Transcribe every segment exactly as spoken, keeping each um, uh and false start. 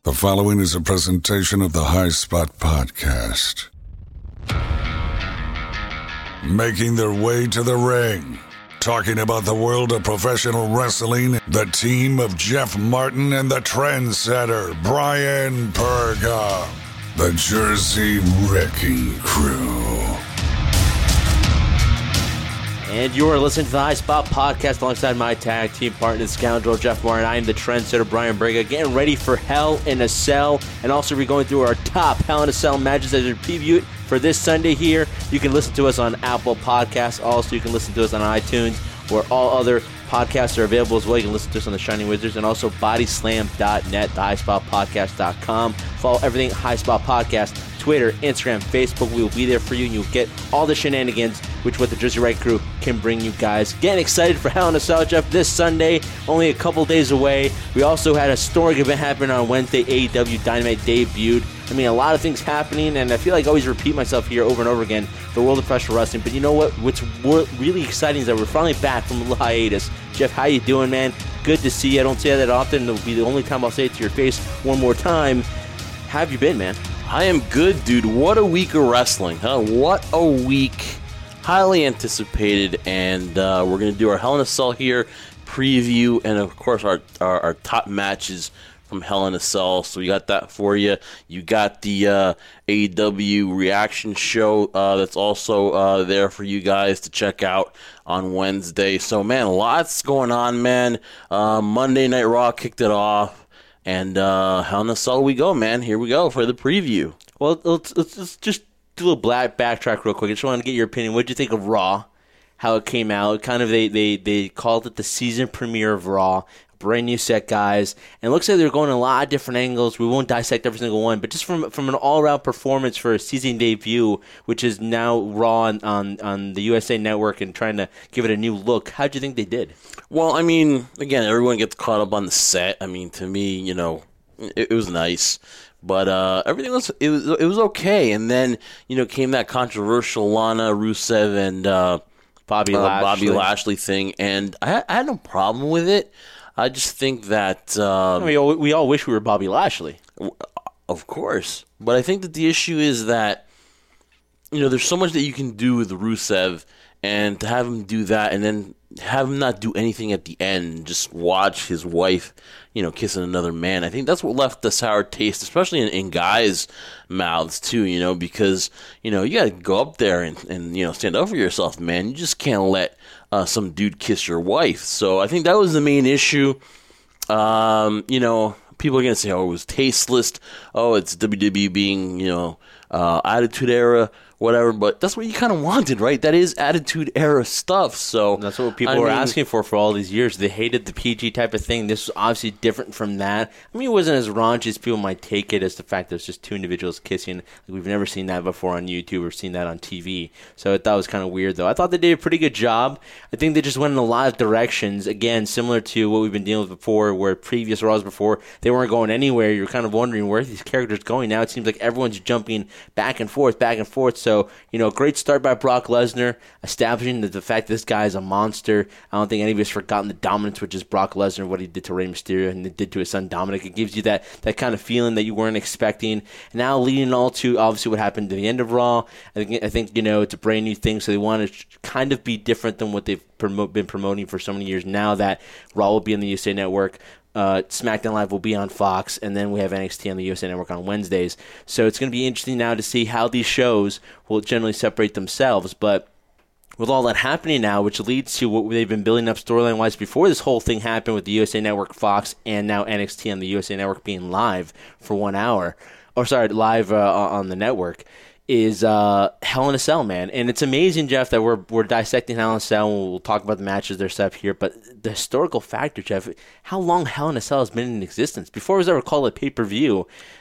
The following is a presentation of the High Spot Podcast. Making their way to the ring, talking about the world of professional wrestling, the team of Jeff Martin and the trendsetter Brian Perga, the Jersey Wrecking Crew. And you are listening to the High Spot Podcast alongside my tag team partner, the scoundrel Jeff Martin. I am the trendsetter Brian Perga, getting ready for Hell in a Cell, and also we're going through our top Hell in a Cell matches as we preview it for this Sunday here. You can listen to us on Apple Podcasts. Also, you can listen to us on iTunes, where all other podcasts are available as well. You can listen to us on the Shining Wizards and also body slam dot net, the high spot podcast dot com. Follow everything High Spot Podcast, Twitter, Instagram, Facebook. We will be there for you, and you'll get all the shenanigans which what the Jersey Wrecking Crew can bring you guys. Getting excited for Hell in a Cell, Jeff, this Sunday, only a couple days away. We also had a historic event happen on Wednesday. A E W Dynamite debuted. I mean, a lot of things happening, and I feel like I always repeat myself here over and over again, the world of professional wrestling. But you know what? What's really exciting is that we're finally back from a little hiatus. Jeff, how you doing, man? Good to see you. I don't say that often. It'll be the only time I'll say it to your face one more time. How have you been, man? I am good, dude. What a week of wrestling, huh? What a week. Highly anticipated, and uh, we're going to do our Hell in a Cell here, preview, and of course our, our, our top matches from Hell in a Cell. So we got that for you. You got the uh, A E W reaction show uh, that's also uh, there for you guys to check out on Wednesday. So, man, lots going on, man. Uh, Monday Night Raw kicked it off, and uh, Hell in a Cell we go, man. Here we go for the preview. Well, let's, let's, let's just do a little black backtrack real quick. I just want to get your opinion. What did you think of Raw? How it came out? Kind of they, they, they called it the season premiere of Raw. Brand new set, guys. And it looks like they're going in a lot of different angles. We won't dissect every single one, but just from from an all-around performance for a season debut, which is now Raw on, on, on the U S A Network and trying to give it a new look, how'd you think they did? Well, I mean, again, everyone gets caught up on the set. I mean, to me, you know, it, it was nice. But uh, everything was it was it was okay, and then you know came that controversial Lana, Rusev, and uh, Bobby uh, Lashley. Bobby Lashley thing, and I, I had no problem with it. I just think that um, I mean, we all, we all wish we were Bobby Lashley, of course. But I think that the issue is that you know there's so much that you can do with Rusev, and to have him do that, and then have him not do anything at the end, just watch his wife, you know, kissing another man. I think that's what left the sour taste, especially in, in guys' mouths too, you know, because, you know, you got to go up there and, and, you know, stand up for yourself, man. You just can't let uh, some dude kiss your wife. So I think that was the main issue. Um, you know, people are going to say, oh, it was tasteless. Oh, it's W W E being, you know, uh, Attitude Era, whatever, but that's what you kind of wanted, right? That is Attitude Era stuff. So that's what people I were mean, asking for for all these years. They hated the P G type of thing. This was obviously different from that. I mean, it wasn't as raunchy as people might take it, as the fact that it's just two individuals kissing. Like, we've never seen that before on YouTube or seen that on T V. So I thought it was kind of weird, though. I thought they did a pretty good job. I think they just went in a lot of directions. Again, similar to what we've been dealing with before, where previous Raws before, they weren't going anywhere. You're kind of wondering where are these characters going. Now it seems like everyone's jumping back and forth, back and forth. So, you know, great start by Brock Lesnar, establishing the, the fact that this guy is a monster. I don't think any of us have forgotten the dominance, which is Brock Lesnar, what he did to Rey Mysterio and did to his son Dominic. It gives you that, that kind of feeling that you weren't expecting. And now leading all to, obviously, what happened to the end of Raw. I think, I think you know, it's a brand new thing, so they want to kind of be different than what they've promote, been promoting for so many years. Now that Raw will be on the U S A Network, Uh, SmackDown Live will be on Fox, and then we have N X T on the U S A Network on Wednesdays. So it's going to be interesting now to see how these shows will generally separate themselves. But with all that happening now, which leads to what they've been building up storyline-wise before this whole thing happened with the U S A Network, Fox, and now N X T on the U S A Network being live for one hour, or sorry, live uh, on the network, is uh, Hell in a Cell, man. And it's amazing, Jeff, that we're we're dissecting Hell in a Cell, and we'll talk about the matches, their stuff here. But the historical factor, Jeff, how long Hell in a Cell has been in existence? Before it was ever called a pay-per-view,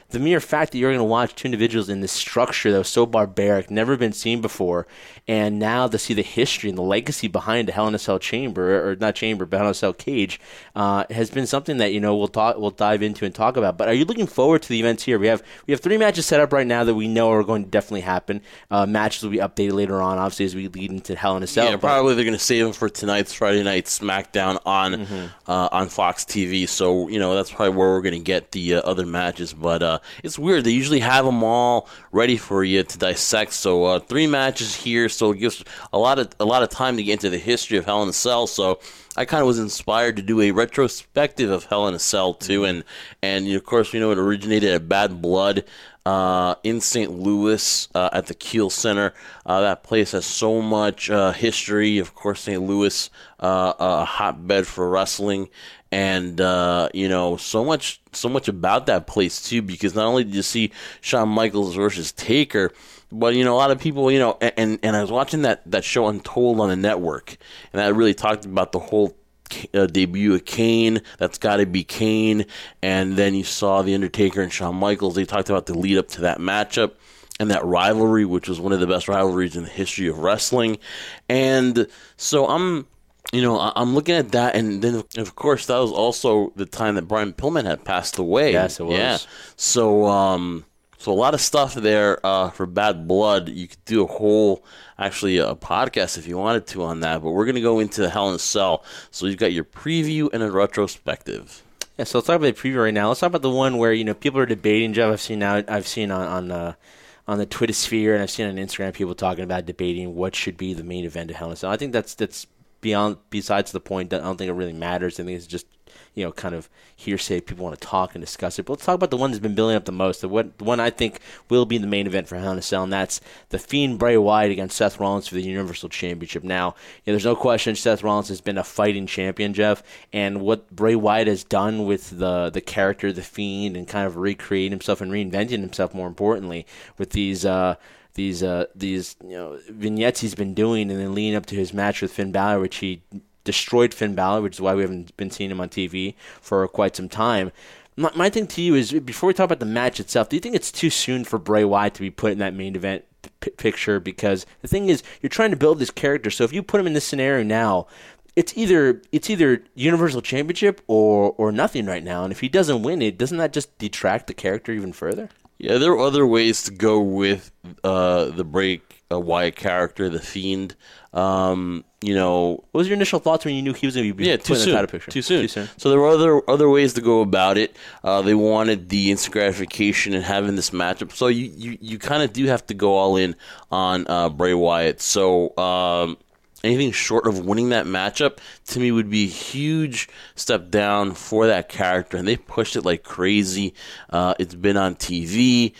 the mere fact that you're going to watch two individuals in this structure that was so barbaric, never been seen before, and now to see the history and the legacy behind the Hell in a Cell chamber, or not chamber, but Hell in a Cell cage, uh, has been something that, you know, we'll talk, we'll dive into and talk about. But are you looking forward to the events here? We have we have three matches set up right now that we know are going to definitely happen. Uh, matches will be updated later on, obviously, as we lead into Hell in a Cell. Yeah, but probably they're going to save them for tonight's Friday Night SmackDown on mm-hmm. uh, on Fox T V. So, you know, that's probably where we're going to get the uh, other matches. But uh, it's weird. They usually have them all ready for you to dissect. So uh, three matches here. So it gives a lot of a lot of time to get into the history of Hell in a Cell. So I kind of was inspired to do a retrospective of Hell in a Cell too. And and of course, you know, it originated at Bad Blood. Uh, in Saint Louis uh, at the Kiel Center. Uh, that place has so much uh, history. Of course, Saint Louis, uh, a hotbed for wrestling, and uh, you know, so much, so much about that place too. Because not only did you see Shawn Michaels versus Taker, but you know, a lot of people, you know, and and I was watching that that show Untold on the network, and that really talked about the whole Uh, debut of Kane. That's got to be Kane. And then you saw The Undertaker and Shawn Michaels. They talked about the lead up to that matchup and that rivalry, which was one of the best rivalries in the history of wrestling. And so I'm, you know, I'm looking at that, and then of course that was also the time that Brian Pillman had passed away. Yes, it was. Yeah. So, um, so a lot of stuff there uh, for Bad Blood. You could do a whole, actually, a podcast if you wanted to on that. But we're going to go into Hell in a Cell. So you've got your preview and a retrospective. Yeah, so let's talk about the preview right now. Let's talk about the one where, you know, people are debating. Jeff, I've seen now, I've seen on on uh, on the Twitter sphere, and I've seen on Instagram people talking about debating what should be the main event of Hell in a Cell. I think that's that's beyond besides the point. I don't think it really matters. I think it's just, you know, kind of hearsay. People want to talk and discuss it. But let's talk about the one that's been building up the most. The one, the one I think will be the main event for Hell in a Cell, and that's the Fiend Bray Wyatt against Seth Rollins for the Universal Championship. Now, you know, there's no question Seth Rollins has been a fighting champion, Jeff, and what Bray Wyatt has done with the the character, the Fiend, and kind of recreating himself and reinventing himself, more importantly, with these uh, these uh, these you know vignettes he's been doing, and then leading up to his match with Finn Balor, which he destroyed Finn Balor, which is why we haven't been seeing him on T V for quite some time. My, my thing to you is, before we talk about the match itself, do you think it's too soon for Bray Wyatt to be put in that main event p- picture? Because the thing is, you're trying to build this character, so if you put him in this scenario now, it's either it's either Universal Championship or or nothing right now. And if he doesn't win it, doesn't that just detract the character even further? Yeah, there are other ways to go with uh, the Bray uh, Wyatt character, the Fiend. Um, you know, what was your initial thoughts when you knew he was going to be yeah, put too in soon. the title picture? Too soon. Too soon. So there were other other ways to go about it. Uh, they wanted the instant gratification and having this matchup. So you, you, you kind of do have to go all in on uh, Bray Wyatt. So um, anything short of winning that matchup, to me, would be a huge step down for that character. And they pushed it like crazy. Uh, it's been on T V.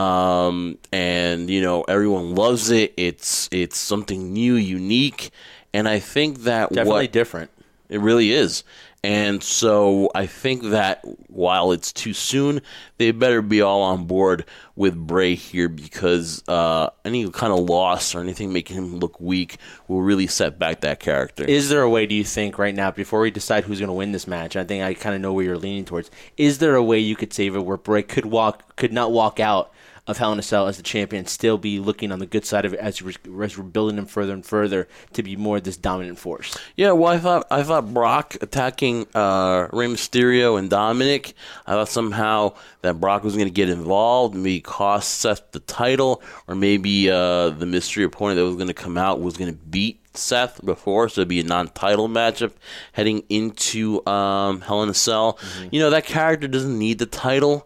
Um, and, you know, everyone loves it. It's it's something new, unique. And I think that Definitely what, different. It really is. And so I think that while it's too soon, they better be all on board with Bray here, because uh, any kind of loss or anything making him look weak will really set back that character. Is there a way, do you think, right now, before we decide who's going to win this match, I think I kind of know where you're leaning towards, is there a way you could save it where Bray could walk, could not walk out of Hell in a Cell as the champion, still be looking on the good side of it as we're, as we're building him further and further to be more this dominant force? Yeah, well, I thought I thought Brock attacking uh, Rey Mysterio and Dominic, I thought somehow that Brock was going to get involved, maybe cost Seth the title, or maybe uh, the mystery opponent that was going to come out was going to beat Seth before, so it'd be a non-title matchup heading into um, Hell in a Cell. Mm-hmm. You know, that character doesn't need the title.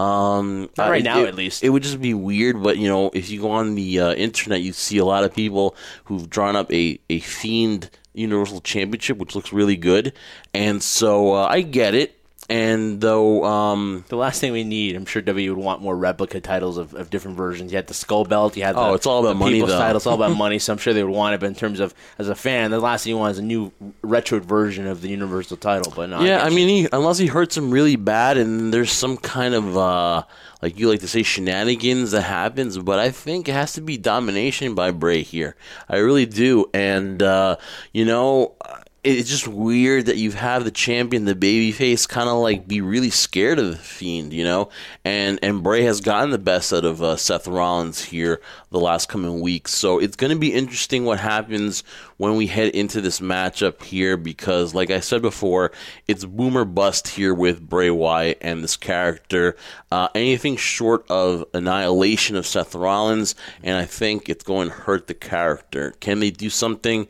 Um, Not right uh, now, it, at least. It would just be weird, but, you know, if you go on the uh, internet, you see a lot of people who've drawn up a, a Fiend Universal Championship, which looks really good. And so uh, I get it. And though um, the last thing we need, I'm sure W would want more replica titles of, of different versions. You had the Skull Belt, you had the, oh, it's all about the money, People's though. title. It's all about money, so I'm sure they would want it. But in terms of as a fan, the last thing you want is a new retro version of the Universal title. But no, yeah, I, I mean, he, unless he hurts him really bad, and there's some kind of uh, like you like to say shenanigans that happens. But I think it has to be domination by Bray here. I really do, and uh, you know. it's just weird that you have the champion, the babyface, kind of like be really scared of the Fiend, you know? And and Bray has gotten the best out of uh, Seth Rollins here the last coming weeks. So it's going to be interesting what happens when we head into this matchup here because, like I said before, it's boom or bust here with Bray Wyatt and this character. Uh, anything short of annihilation of Seth Rollins, and I think it's going to hurt the character. Can they do something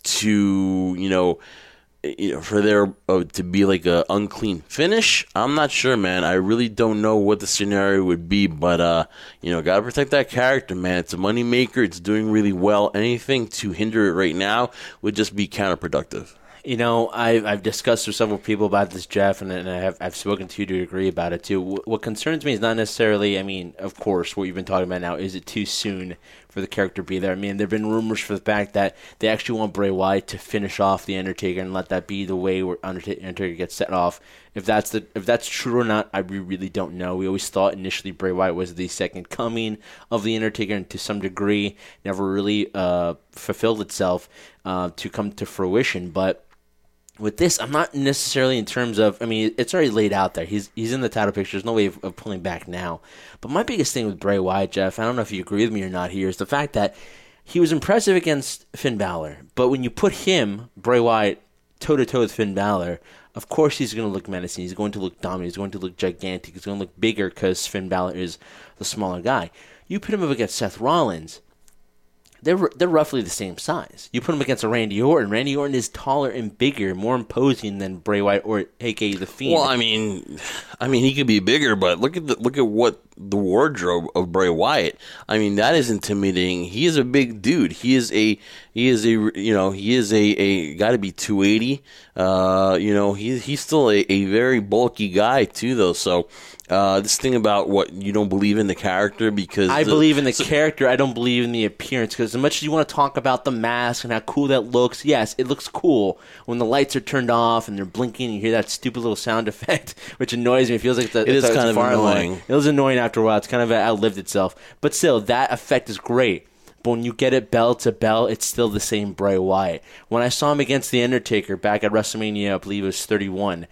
to, you know, you know, for there uh, to be like a unclean finish? I'm not sure, man. I really don't know what the scenario would be, but uh, you know, gotta protect that character, man. It's a moneymaker. It's doing really well. Anything to hinder it right now would just be counterproductive. You know, I've, I've discussed with several people about this, Jeff, and, and I have, I've spoken to you to agree about it, too. What concerns me is not necessarily, I mean, of course, what you've been talking about now, is it too soon for the character to be there? I mean, there have been rumors for the fact that they actually want Bray Wyatt to finish off The Undertaker and let that be the way where Undertaker gets set off. If that's the if that's true or not, I really don't know. We always thought initially Bray Wyatt was the second coming of The Undertaker, and to some degree never really uh, fulfilled itself uh, to come to fruition, but with this, I'm not necessarily in terms of, I mean, it's already laid out there. He's he's in the title picture. There's no way of, of pulling back now. But my biggest thing with Bray Wyatt, Jeff, I don't know if you agree with me or not here, is the fact that he was impressive against Finn Balor. But when you put him, Bray Wyatt, toe-to-toe with Finn Balor, of course he's going to look menacing. He's going to look dominant. He's going to look gigantic. He's going to look bigger because Finn Balor is the smaller guy. You put him up against Seth Rollins, They're they're roughly the same size. You put him against a Randy Orton. Randy Orton is taller and bigger, more imposing than Bray Wyatt or A K A the Fiend. Well, I mean, I mean he could be bigger, but look at the, look at what the wardrobe of Bray Wyatt. I mean, that is intimidating. He is a big dude. He is a he is a you know he is a, a got to be two eighty. Uh, you know he he's still a, a very bulky guy too, though. So. Uh, this thing about what you don't believe in the character because I the, believe in the so, character. I don't believe in the appearance because as much as you want to talk about the mask and how cool that looks, yes, it looks cool when the lights are turned off and they're blinking and you hear that stupid little sound effect, which annoys me. It feels like the, it is it's kind of annoying. Line. It was annoying after a while. It's kind of outlived itself, but still, that effect is great. But when you get it bell to bell, it's still the same Bray Wyatt. When I saw him against The Undertaker back at WrestleMania, I believe it was thirty-one.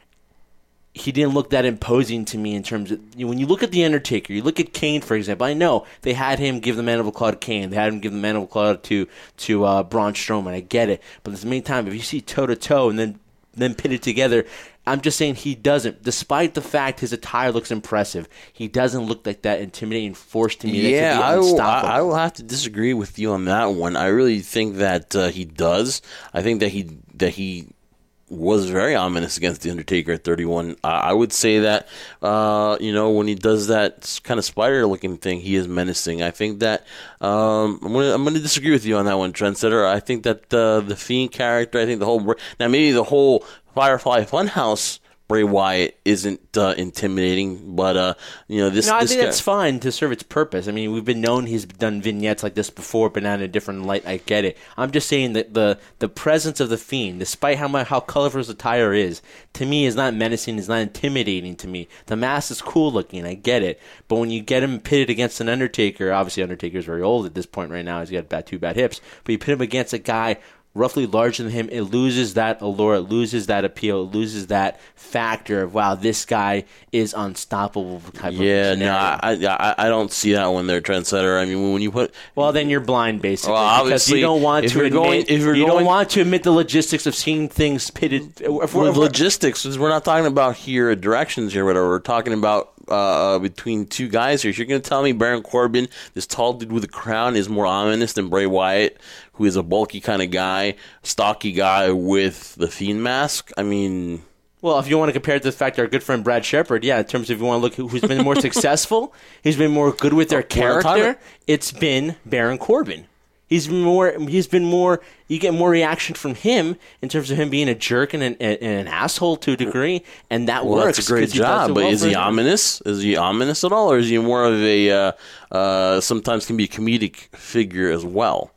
He didn't look that imposing to me in terms of, you know, when you look at The Undertaker, you look at Kane, for example. I know they had him give the mandible claw to Kane. They had him give the mandible claw to, to uh, Braun Strowman. I get it. But at the same time, if you see toe-to-toe and then, then pitted together, I'm just saying he doesn't. Despite the fact his attire looks impressive, he doesn't look like that intimidating force to me. Yeah, that I will, I, I will have to disagree with you on that one. I really think that uh, he does. I think that he that he... was very ominous against The Undertaker at thirty-one. Uh, I would say that, uh, you know, when he does that kind of spider-looking thing, he is menacing. I think that um, I'm going to I'm gonna disagree with you on that one, Trendsetter. I think that uh, the Fiend character, I think the whole... Now, maybe the whole Firefly Funhouse Bray Wyatt isn't uh, intimidating, but uh, you know this. No, I this think guy, that's fine to serve its purpose. I mean, we've been known he's done vignettes like this before, but not in a different light. I get it. I'm just saying that the the presence of the Fiend, despite how much, how colorful his attire is, to me is not menacing. Is not intimidating to me. The mask is cool looking. I get it, but when you get him pitted against an Undertaker, obviously Undertaker's very old at this point right now. He's got bad, two bad hips, but you put him against a guy roughly larger than him, it loses that allure, it loses that appeal, it loses that factor of, wow, this guy is unstoppable type yeah, of no, I, I I don't see that when they're Trendsetter. I mean, when you put... Well, then you're blind, basically, well, because you don't want to admit, going, if you're you going, don't want to admit the logistics of seeing things pitted. If we're, with logistics, we're not talking about here directions here, whatever. We're talking about uh, between two guys here. If you're going to tell me Baron Corbin, this tall dude with a crown, is more ominous than Bray Wyatt, who is a bulky kind of guy, stocky guy with the Fiend mask, I mean... Well, if you want to compare it to the fact that our good friend Brad Shepard, yeah, in terms of if you want to look who's been more successful, who's been more good with their character, it's been Baron Corbin. He's been more. He's been more. You get more reaction from him in terms of him being a jerk and an, and an asshole to a degree, and that well, works. That's a great job, but well is he ominous? Is he ominous at all, or is he more of a uh, uh, sometimes can be a comedic figure as well?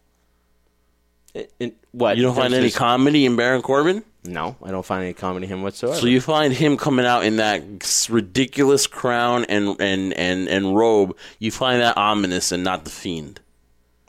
In, in, what you don't find any comedy in Baron Corbin? No, I don't find any comedy in him whatsoever. So you find him coming out in that ridiculous crown and and, and, and robe, you find that ominous and not the Fiend.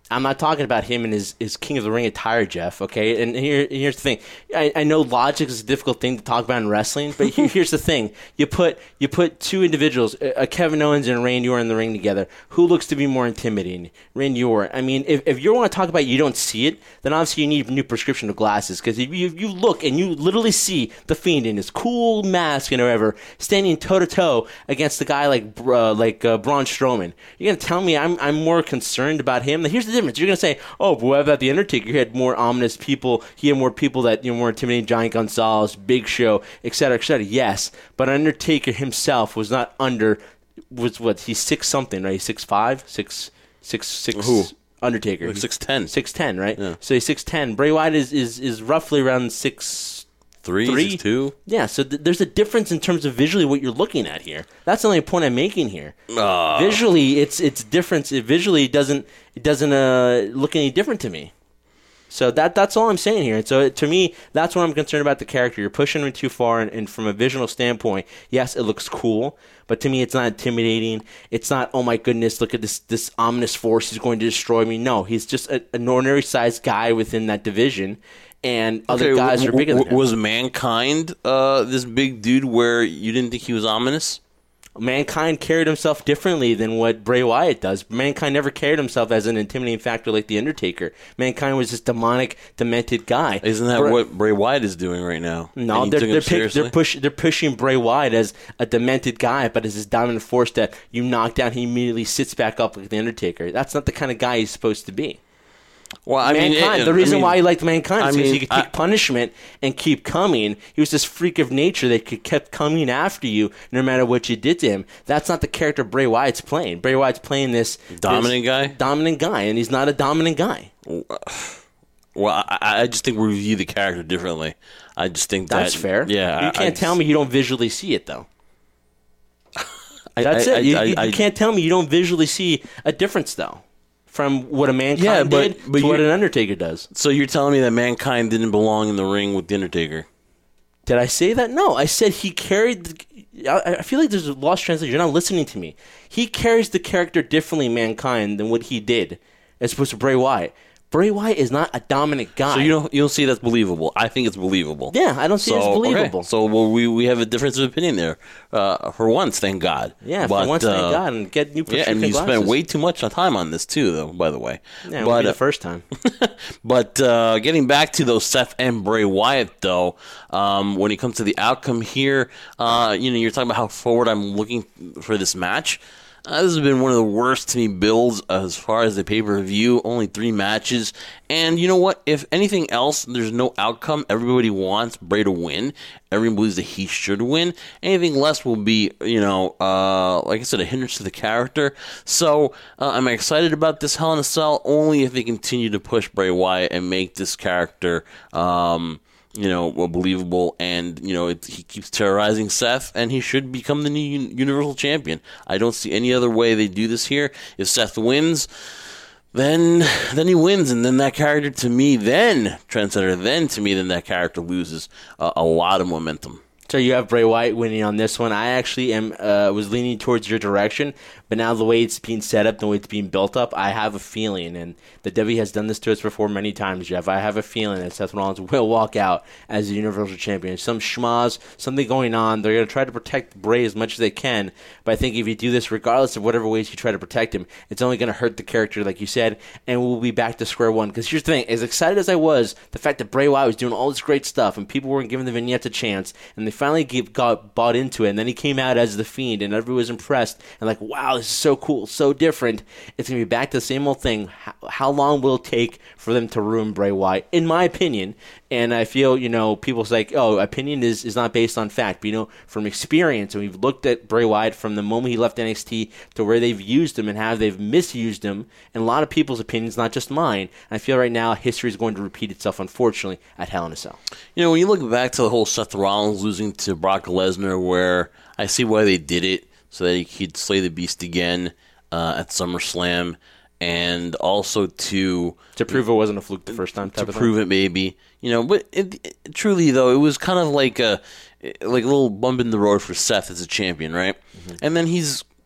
I'm not talking about him in his, his King of the Ring attire, Jeff, okay? And here, here's the thing. I, I know logic is a difficult thing to talk about in wrestling, but here, here's the thing. You put you put two individuals, uh, Kevin Owens and Randy Orton in the ring together. Who looks to be more intimidating? Randy Orton. I mean, if, if you want to talk about you don't see it, then obviously you need a new prescription of glasses. Because if you, you look and you literally see The Fiend in his cool mask and whatever, standing toe-to-toe against a guy like uh, like uh, Braun Strowman, you're going to tell me I'm, I'm more concerned about him? Now, here's the difference. You're going to say, oh, but what about The Undertaker? He had more ominous people. He had more people that, you know, more intimidating, Giant Gonzalez, Big Show, et cetera, et cetera. Yes, but Undertaker himself was not under, was what, he's six something, right? He's six five, six, six, six. Who? Undertaker. Like six ten. six ten, right? Yeah. So he's six ten. Bray Wyatt is, is, is roughly around six Three, Three. six two. Yeah, so th- there's a difference in terms of visually what you're looking at here. That's the only point I'm making here. Uh, Visually, it's it's different. It visually doesn't it doesn't uh, look any different to me. So that that's all I'm saying here. And so to me, that's what I'm concerned about the character. You're pushing him too far, and, and from a visual standpoint, yes, it looks cool, but to me, it's not intimidating. It's not, oh my goodness, look at this this ominous force. He's going to destroy me. No, he's just a, an ordinary sized guy within that division. And other okay, guys w- are bigger than w- him. Was Mankind uh, this big dude where you didn't think he was ominous? Mankind carried himself differently than what Bray Wyatt does. Mankind never carried himself as an intimidating factor like The Undertaker. Mankind was this demonic, demented guy. Isn't that Bra- what Bray Wyatt is doing right now? No, And you they're took him they're, pick, seriously? they're, push, they're pushing Bray Wyatt as a demented guy, but as this dominant force that you knock down, he immediately sits back up like The Undertaker. That's not the kind of guy he's supposed to be. Well, I mean, Mankind. it- the reason I mean, why he liked Mankind is I because mean, he could take I- punishment and keep coming. He was this freak of nature that could kept coming after you no matter what you did to him. That's not the character Bray Wyatt's playing. Bray Wyatt's playing this Dominant this guy? dominant guy, and he's not a dominant guy. Well, I, I just think we view the character differently. I just think That's that, fair. Yeah, you I- can't I tell just- me you don't visually see it though. I- That's I- it. You, I- you, I- you can't tell me you don't visually see a difference though, from what a Mankind Yeah, but- did but to what you- an Undertaker does. So you're telling me that Mankind didn't belong in the ring with The Undertaker? Did I say that? No, I said he carried. The, I, I feel like there's a lost translation. You're not listening to me. He carries the character differently, Mankind, than what he did, as opposed to Bray Wyatt. Bray Wyatt is not a dominant guy. So you don't you don't see that's believable? I think it's believable. Yeah, I don't see so, it as believable. Okay. So well, we we have a difference of opinion there. Uh, for once, thank God. Yeah, but, for once, uh, thank God, and get new Yeah, prescription and you glasses. spent way too much time on this too, though. By the way, Yeah, it but would be uh, the first time. But uh, getting back to those Seth and Bray Wyatt, though, um, when it comes to the outcome here, uh, you know, you're talking about how forward I'm looking for this match. Uh, this has been one of the worst to me builds as far as the pay-per-view. Only three matches. And you know what? If anything else, there's no outcome. Everybody wants Bray to win. Everyone believes that he should win. Anything less will be, you know, uh, like I said, a hindrance to the character. So uh, I'm excited about this Hell in a Cell only if they continue to push Bray Wyatt and make this character um, you know, believable, and, you know, it, he keeps terrorizing Seth, and he should become the new un- Universal Champion. I don't see any other way they do this here. If Seth wins, then then he wins, and then that character, to me, then, Trendsetter, then, to me, then that character loses uh, a lot of momentum. So you have Bray Wyatt winning on this one. I actually am uh, was leaning towards your direction, but now the way it's being set up, the way it's being built up, I have a feeling, and the W W E has done this to us before many times, Jeff. I have a feeling that Seth Rollins will walk out as the Universal Champion. Some schmaz, something going on. They're going to try to protect Bray as much as they can, but I think if you do this, regardless of whatever ways you try to protect him, it's only going to hurt the character, like you said, and we'll be back to square one. Because here's the thing, as excited as I was, the fact that Bray Wyatt was doing all this great stuff, and people weren't giving the vignettes a chance, and they finally give, got bought into it, and then he came out as the Fiend, and everyone was impressed, and like, wow, this is so cool, so different. It's going to be back to the same old thing. How, how long will it take for them to ruin Bray Wyatt, in my opinion? And I feel, you know, people say, like, oh, opinion is, is not based on fact. But, you know, from experience, and we've looked at Bray Wyatt from the moment he left N X T to where they've used him and how they've misused him, and a lot of people's opinions, not just mine. I feel right now history is going to repeat itself, unfortunately, at Hell in a Cell. You know, when you look back to the whole Seth Rollins losing to Brock Lesnar, where I see why they did it, so that he could slay the beast again uh, at SummerSlam, and also to To prove it wasn't a fluke the first time. Type to of prove thing. it, maybe, you know. But it, it, truly, though, it was kind of like a like a little bump in the road for Seth as a champion, right? Mm-hmm. And then he's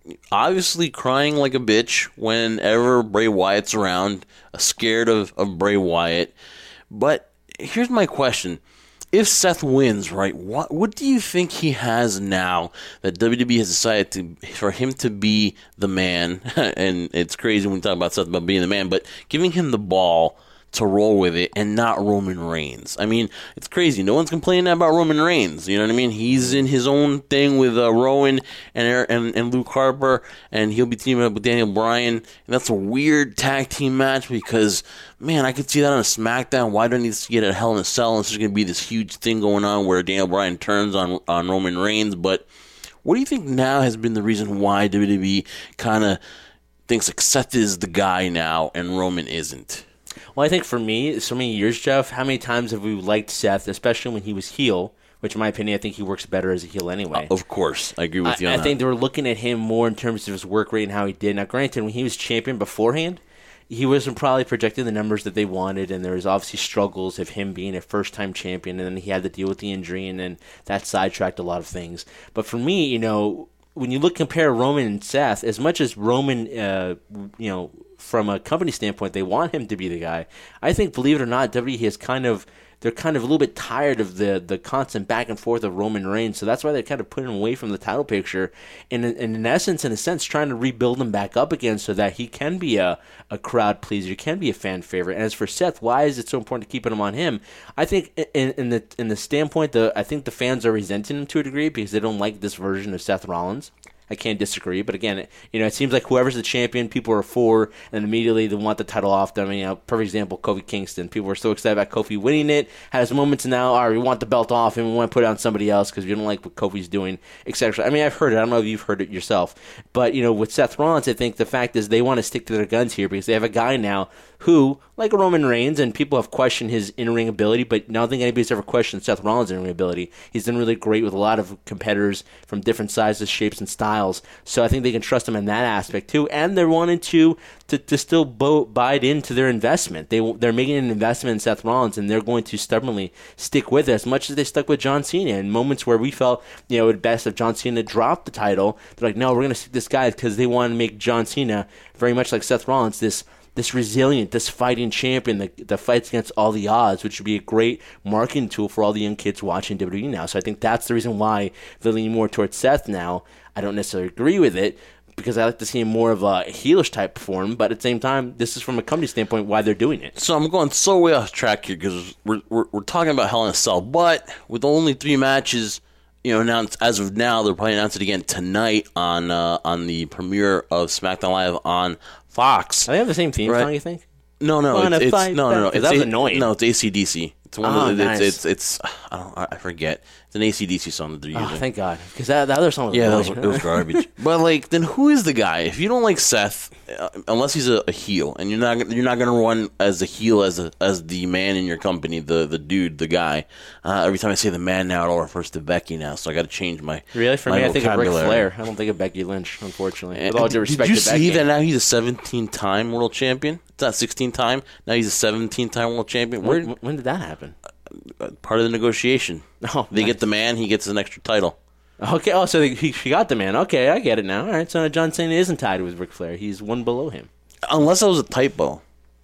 obviously crying like a bitch whenever Bray Wyatt's around, scared of, of Bray Wyatt. But here's my question. If Seth wins, right, what what do you think he has now that W W E has decided to for him to be the man? And it's crazy when we talk about Seth about being the man, but giving him the ball to roll with it and not Roman Reigns. I mean, it's crazy. No one's complaining about Roman Reigns. You know what I mean? He's in his own thing with uh, Rowan and, and and Luke Harper, and he'll be teaming up with Daniel Bryan. And that's a weird tag team match because, man, I could see that on a SmackDown. Why do I need to get a Hell in a Cell? And it's just going to be this huge thing going on where Daniel Bryan turns on, on Roman Reigns. But what do you think now has been the reason why W W E kind of thinks like Seth is the guy now and Roman isn't? Well, I think for me, so many years, Jeff, how many times have we liked Seth, especially when he was heel, which in my opinion, I think he works better as a heel anyway. Uh, of course. I agree with I, you on I that. think they were looking at him more in terms of his work rate and how he did. Now, granted, when he was champion beforehand, he wasn't probably projecting the numbers that they wanted, and there was obviously struggles of him being a first-time champion, and then he had to deal with the injury, and then that sidetracked a lot of things. But for me, you know, when you look compare Roman and Seth, as much as Roman, uh, you know, from a company standpoint, they want him to be the guy. I think, believe it or not, W W E has kind of they're kind of a little bit tired of the the constant back and forth of Roman Reigns, so that's why they're kind of putting him away from the title picture, and in, in essence, in a sense, trying to rebuild him back up again so that he can be a, a crowd pleaser, can be a fan favorite. And as for Seth, why is it so important to keep him on him? I think in, in the in the standpoint, the I think the fans are resenting him to a degree because they don't like this version of Seth Rollins. I can't disagree, but again, you know, it seems like whoever's the champion, people are for, and immediately they want the title off them. You know, perfect example, Kofi Kingston. People were so excited about Kofi winning it. Has moments now, all right, we want the belt off, and we want to put it on somebody else because we don't like what Kofi's doing, et cetera. I mean, I've heard it. I don't know if you've heard it yourself, but you know, with Seth Rollins, I think the fact is they want to stick to their guns here because they have a guy now who, like Roman Reigns, and people have questioned his in-ring ability, but I don't think anybody's ever questioned Seth Rollins' in-ring ability. He's done really great with a lot of competitors from different sizes, shapes, and styles. So I think they can trust him in that aspect too, and they're wanting to to, to still bo- bite into their investment. They they're making an investment in Seth Rollins, and they're going to stubbornly stick with it as much as they stuck with John Cena. In moments where we felt, you know, it best if John Cena dropped the title, they're like, no, we're going to stick this guy because they want to make John Cena very much like Seth Rollins, this. This resilient, this fighting champion that, that fights against all the odds, which would be a great marketing tool for all the young kids watching W W E now. So I think that's the reason why they're leaning more towards Seth now. I don't necessarily agree with it because I like to see him more of a heelish type form, but at the same time, this is from a company standpoint why they're doing it. So I'm going so way off track here because we're, we're we're talking about Hell in a Cell, but with only three matches, you know, announced as of now, they'll probably announce it again tonight on uh, on the premiere of SmackDown Live on Fox. Do they have the same theme right? song, you think? No, no, it's, it's no, no, no. It's that was a, annoying. No, it's A C D C. It's one oh, of the, nice. it's, it's it's I don't I forget. It's an A C D C song that they're using. Oh, thank God, because that, that other song was yeah, annoying. that was, it was garbage. But like, then who is the guy? If you don't like Seth, uh, unless he's a, a heel, and you're not you're not gonna run as a heel as a, as the man in your company, the the dude, the guy. Uh, every time I say the man now, it all refers to Becky now, so I got to change my really for my me. I think of Ric vocabulary. Flair. I don't think of Becky Lynch, unfortunately. And, With all due respect did you to Becky. see that now he's a seventeen-time world champion? It's not sixteen-time. Now he's a seventeen-time world champion. Where, When, when did that happen? part of the negotiation. Oh, they nice. get the man, he gets an extra title. Okay, oh, so he, he got the man. Okay, I get it now. All right, so John Cena isn't tied with Ric Flair. He's one below him. Unless that was a typo.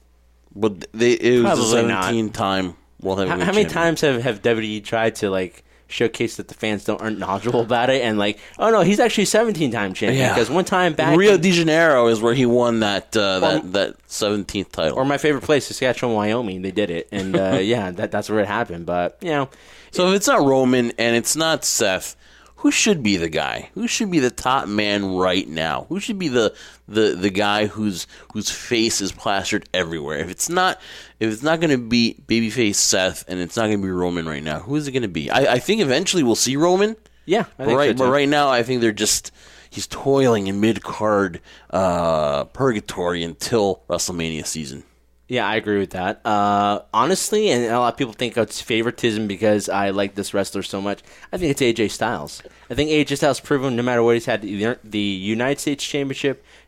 But they, it was Probably a not. seventeen-time world How, heavyweight how many champion. times have, have W W E tried to, like, showcase that the fans don't aren't knowledgeable about it and, like, oh, no, he's actually seventeen-time champion. Yeah. Because one time back... Rio in- de Janeiro is where he won that uh, Or- that that seventeenth title. Or my favorite place, Saskatchewan, Wyoming. They did it. And, uh, yeah, that that's where it happened. But, you know... So if it's not Roman and it's not Seth, who should be the guy? Who should be the top man right now? Who should be the the, the guy whose whose face is plastered everywhere? If it's not if it's not going to be babyface Seth and it's not going to be Roman right now, who is it going to be? I, I think eventually we'll see Roman. Yeah, I think right, so, too. but right now I think they're just he's toiling in mid card uh, purgatory until WrestleMania season. Yeah, I agree with that. Uh, honestly, and a lot of people think it's favoritism because I like this wrestler so much. I think it's A J Styles. I think A J Styles proven no matter what he's had the, the United States Championship,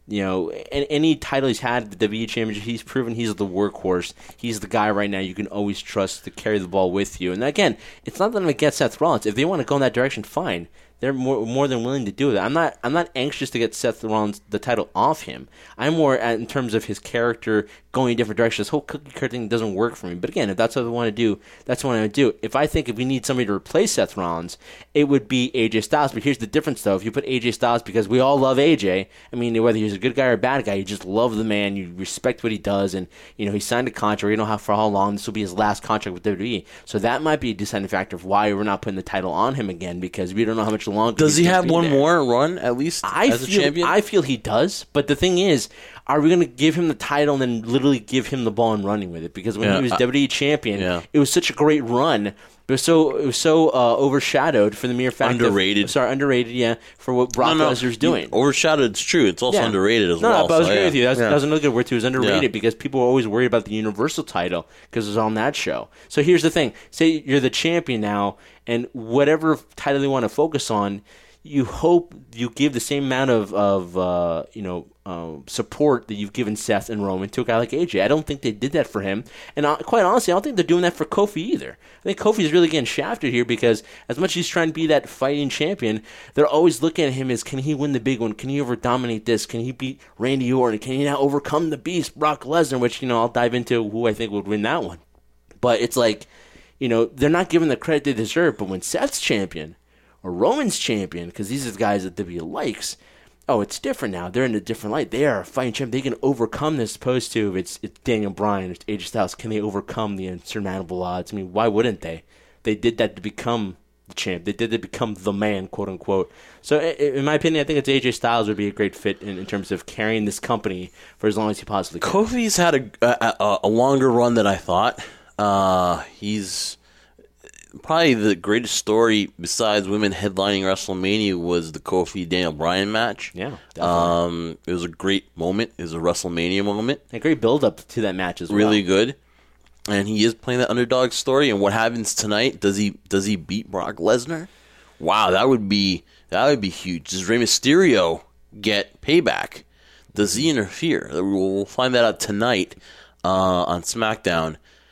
You know, any, any title he's had at the W W E Championship, he's proven he's the workhorse. He's the guy right now you can always trust to carry the ball with you. And again, it's not that I'm against Seth Rollins. If they want to go in that direction, fine. They're more more than willing to do that. I'm not I'm not anxious to get Seth Rollins the title off him. I'm more at, in terms of his character going in different directions. This whole cookie cutter thing doesn't work for me. But again, if that's what I want to do, that's what I would do. If I think if we need somebody to replace Seth Rollins, it would be A J Styles. But here's the difference, though. If you put A J Styles, because we all love A J, I mean, whether he's a good guy or a bad guy, you just love the man. You respect what he does. And, you know, he signed a contract. You know how for how long this will be his last contract with W W E. So that might be a deciding factor of why we're not putting the title on him again, because we don't know how much longer. Does he have one there. more run, at least, I as feel, a champion? I feel he does. But the thing is, are we going to give him the title and then literally give him the ball and running with it? Because when yeah, he was I, W W E champion, yeah. it was such a great run. It was so it was so uh, overshadowed for the mere fact underrated. Of, sorry, underrated, yeah, for what Brock no, no, Lesnar's doing. Overshadowed, it's true. It's also yeah. underrated as no, well. No, but I was so, agree yeah. with you. That was, yeah. that was another good word too. It was underrated yeah. because people were always worried about the Universal title because it was on that show. So here's the thing: say you're the champion now, and whatever title you want to focus on, you hope you give the same amount of, of uh, you know, uh, support that you've given Seth and Roman to a guy like A J. I don't think they did that for him. And uh, quite honestly, I don't think they're doing that for Kofi either. I think Kofi's really getting shafted here because as much as he's trying to be that fighting champion, they're always looking at him as, can he win the big one? Can he over-dominate this? Can he beat Randy Orton? Can he now overcome the beast, Brock Lesnar? Which, you know, I'll dive into who I think would win that one. But it's like, you know, they're not giving the credit they deserve. But when Seth's champion, or Roman's champion, because these are the guys that W W E likes, oh, it's different now. They're in a different light. They are a fighting champion. They can overcome this, opposed to if it's, it's Daniel Bryan, it's A J Styles. Can they overcome the insurmountable odds? I mean, why wouldn't they? They did that to become the champ. They did that to become the man, quote unquote. So, in my opinion, I think it's A J Styles would be a great fit in, in terms of carrying this company for as long as he possibly can. Kofi's had a, a, a longer run than I thought. Uh, he's... Probably the greatest story besides women headlining WrestleMania was the Kofi Daniel Bryan match. Yeah, definitely. Um, it was a great moment. It was a WrestleMania moment. A great build-up to that match as well. Really good. And he is playing that underdog story. And what happens tonight? Does he does he beat Brock Lesnar? Wow, that would be that would be huge. Does Rey Mysterio get payback? Does he interfere? We'll find that out tonight uh, on SmackDown.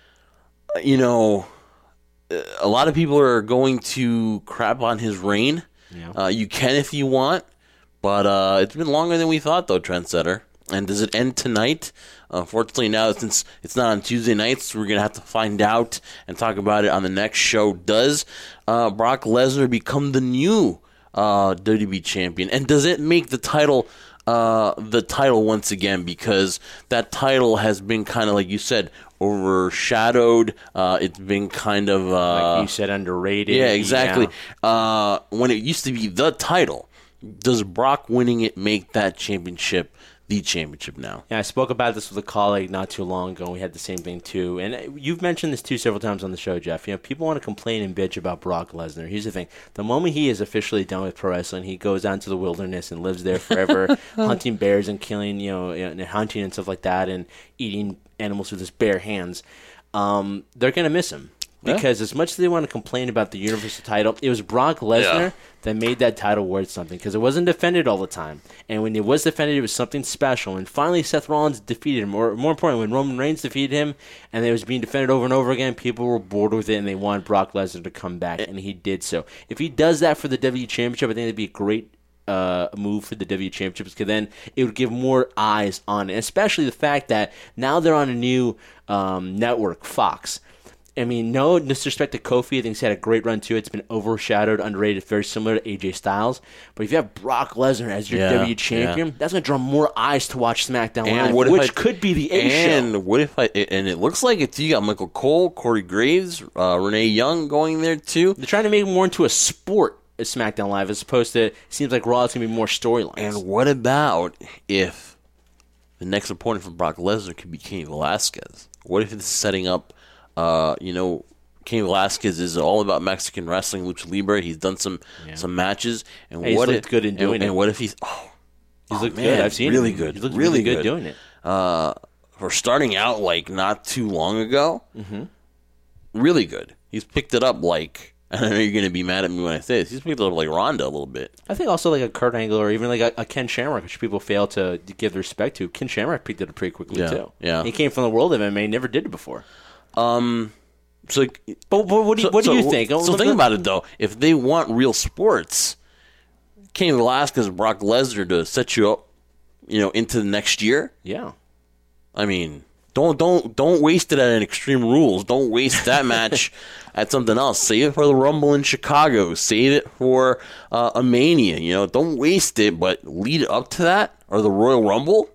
You know, a lot of people are going to crap on his reign. Yeah. Uh, you can if you want, but uh, it's been longer than we thought, though, Trendsetter. And does it end tonight? Unfortunately, now since it's not on Tuesday nights, we're going to have to find out and talk about it on the next show. Does uh, Brock Lesnar become the new uh, W W E champion? And does it make the title uh, the title once again? Because that title has been kind of, like you said, overshadowed. Uh, it's been kind of... Uh, like you said, underrated. Yeah, exactly. Yeah. Uh, when it used to be the title, does Brock winning it make that championship the championship now? Yeah, I spoke about this with a colleague not too long ago. We had the same thing too, and you've mentioned this too several times on the show, Jeff. You know, people want to complain and bitch about Brock Lesnar. Here's the thing: the moment he is officially done with pro wrestling, he goes out to the wilderness and lives there forever, hunting bears and killing, you know, and hunting and stuff like that, and eating animals with his bare hands. Um, they're gonna miss him. Because yeah. as much as they want to complain about the Universal title, it was Brock Lesnar yeah. that made that title worth something. Because it wasn't defended all the time. And when it was defended, it was something special. And finally, Seth Rollins defeated him. Or more importantly, when Roman Reigns defeated him, and it was being defended over and over again, people were bored with it, and they wanted Brock Lesnar to come back. And he did so. If he does that for the W W E Championship, I think it'd be a great uh, move for the W W E Championship. Because then it would give more eyes on it. Especially the fact that now they're on a new um, network, Fox. I mean, no disrespect to Kofi. I think he's had a great run, too. It's been overshadowed, underrated, very similar to A J Styles. But if you have Brock Lesnar as your yeah, W W E champion, yeah. that's going to draw more eyes to watch SmackDown and Live, which I, could be the A and show. what if I? And it looks like it's you got Michael Cole, Corey Graves, uh, Renee Young going there, too. They're trying to make it more into a sport as SmackDown Live, as opposed to, it seems like Raw is going to be more storylines. And what about if the next opponent for Brock Lesnar could be Cain Velasquez? What if it's setting up, uh, you know, Cain Velasquez is all about Mexican wrestling, lucha libre. He's done some yeah. some matches, and hey, what he's if, looked good in doing and, it. And what if he's oh, he's oh, looked man, good. I've seen really him. good, He's looked really, really good, good doing it. Uh, for starting out like not too long ago, mm-hmm. really good. He's picked it up like And I know you're going to be mad at me when I say this. He's picked up like Ronda a little bit. I think also like a Kurt Angle or even like a, a Ken Shamrock, which people fail to give the respect to. Ken Shamrock picked it up pretty quickly Yeah, too. yeah. He came from the world of M M A, never did it before. Um, so, But, but what do you, so, what do so, you think? So think about it though. If they want real sports, Cain Velasquez and Brock Lesnar to set you up, you know, into the next year. Yeah. I mean, don't don't don't waste it at Extreme Rules. Don't waste that match at something else. Save it for the Rumble in Chicago. Save it for uh, a Mania. You know, don't waste it, but lead it up to that or the Royal Rumble.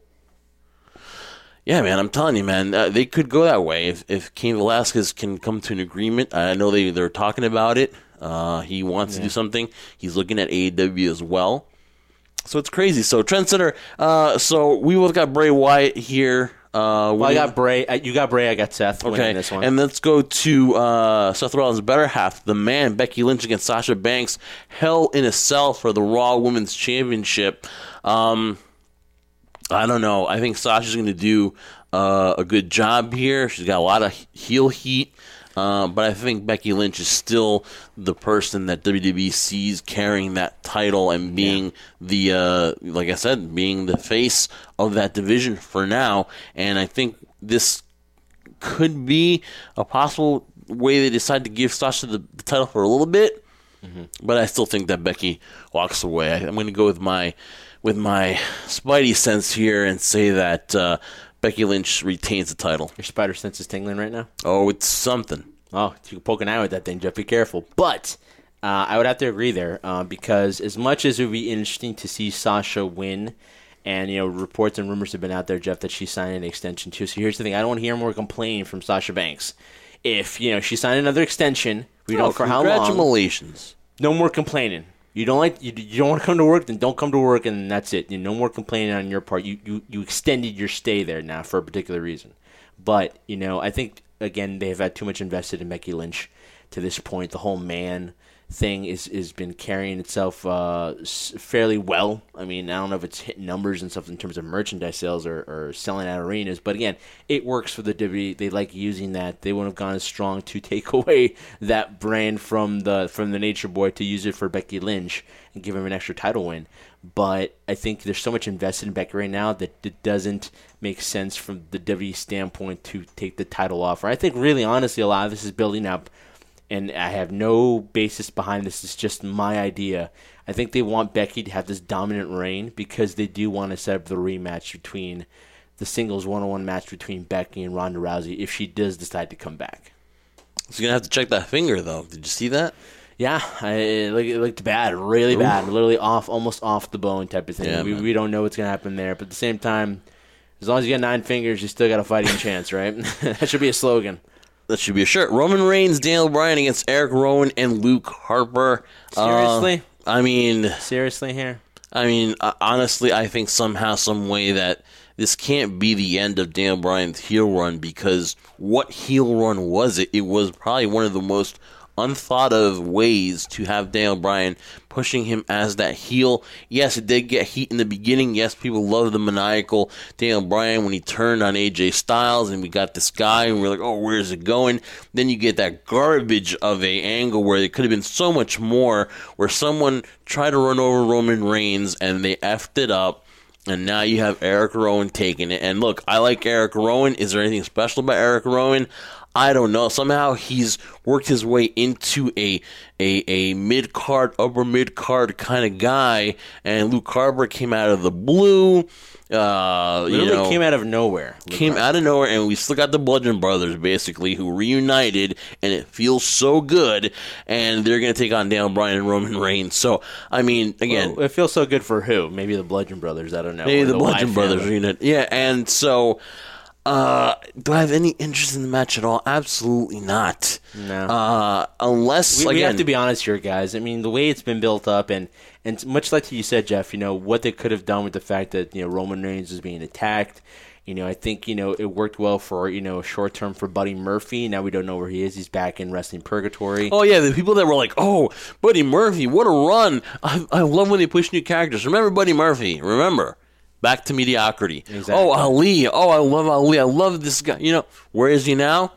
Yeah, man, I'm telling you, man, uh, they could go that way if if Cain Velasquez can come to an agreement. I know they they're talking about it. Uh, he wants yeah. to do something. He's looking at A E W as well. So it's crazy. So Trend Center. Uh, so we both got Bray Wyatt here. Uh, well, I got Bray. You got Bray. I got Seth. Okay, winning this one. And let's go to uh, Seth Rollins' better half, the man, Becky Lynch against Sasha Banks. Hell in a Cell for the Raw Women's Championship. Um, I don't know. I think Sasha's going to do uh, a good job here. She's got a lot of heel heat. Uh, but I think Becky Lynch is still the person that W W E sees carrying that title and being yeah. the, uh, like I said, being the face of that division for now. And I think this could be a possible way they decide to give Sasha the, the title for a little bit. Mm-hmm. But I still think that Becky walks away. I, I'm going to go with my with my Spidey sense here and say that uh, Becky Lynch retains the title. Your spider sense is tingling right now? Oh, it's something. Oh, you can poke an eye with that thing, Jeff. Be careful. But uh, I would have to agree there uh, because as much as it would be interesting to see Sasha win, and you know reports and rumors have been out there, Jeff, that she's signing an extension too. So here's the thing: I don't want to hear more complaining from Sasha Banks. If you know she signed another extension, we don't oh, know for how long. Congratulations. No more complaining. You don't like you, you don't want to come to work, then don't come to work, and that's it. You know, no more complaining on your part. You, you you extended your stay there now for a particular reason. But you know, I think again they've had too much invested in Becky Lynch to this point. The whole man thing is is been carrying itself uh, fairly well. I mean, I don't know if it's hitting numbers and stuff in terms of merchandise sales or, or selling at arenas, but again, it works for the W W E. They like using that. They wouldn't have gone as strong to take away that brand from the from the Nature Boy to use it for Becky Lynch and give him an extra title win. But I think there's so much invested in Becky right now that it doesn't make sense from the W W E standpoint to take the title off. Or I think really honestly a lot of this is building up. And I have no basis behind this. It's just my idea. I think they want Becky to have this dominant reign because they do want to set up the rematch between the singles one-on-one match between Becky and Ronda Rousey if she does decide to come back. So you're going to have to check that finger, though. Did you see that? Yeah, I, it, looked, it looked bad, really Ooh. bad, literally off, almost off the bone type of thing. Yeah, we, we don't know what's going to happen there. But at the same time, as long as you got nine fingers, you still got a fighting chance, right? That should be a slogan. That should be a shirt. Roman Reigns, Daniel Bryan against Eric Rowan and Luke Harper. Seriously? Uh, I mean... Seriously here? I mean, uh, honestly, I think somehow, some way that this can't be the end of Daniel Bryan's heel run because what heel run was it? It was probably one of the most unthought of ways to have Daniel Bryan pushing him as that heel. Yes, it did get heat in the beginning. Yes, people loved the maniacal Daniel Bryan when he turned on A J Styles and we got this guy and we're like, oh, where's it going? Then you get that garbage of a angle where it could have been so much more where someone tried to run over Roman Reigns and they effed it up. And now you have Eric Rowan taking it. And look, I like Eric Rowan. Is there anything special about Eric Rowan? I don't know. Somehow he's worked his way into a a, a mid-card, upper mid-card kind of guy. And Luke Harper came out of the blue. Uh, Literally you know, came out of nowhere. Luke came Harper. out of nowhere, and we still got the Bludgeon Brothers, basically, who reunited, and it feels so good. And they're going to take on Daniel Bryan and Roman Reigns. So, I mean, again. Well, it feels so good for who? Maybe the Bludgeon Brothers. I don't know. Maybe or the, the Bludgeon Brothers reunited. Yeah, and so... Uh, do I have any interest in the match at all? Absolutely not. No. Uh, unless, we, again... We have to be honest here, guys. I mean, the way it's been built up, and, and much like you said, Jeff, you know, what they could have done with the fact that, you know, Roman Reigns was being attacked. You know, I think, you know, it worked well for, you know, short term for Buddy Murphy. Now we don't know where he is. He's back in Wrestling Purgatory. Oh, yeah, the people that were like, oh, Buddy Murphy, what a run. I, I love when they push new characters. Remember Buddy Murphy. Remember. Back to mediocrity. Exactly. Oh, Ali. Oh, I love Ali. I love this guy. You know, where is he now?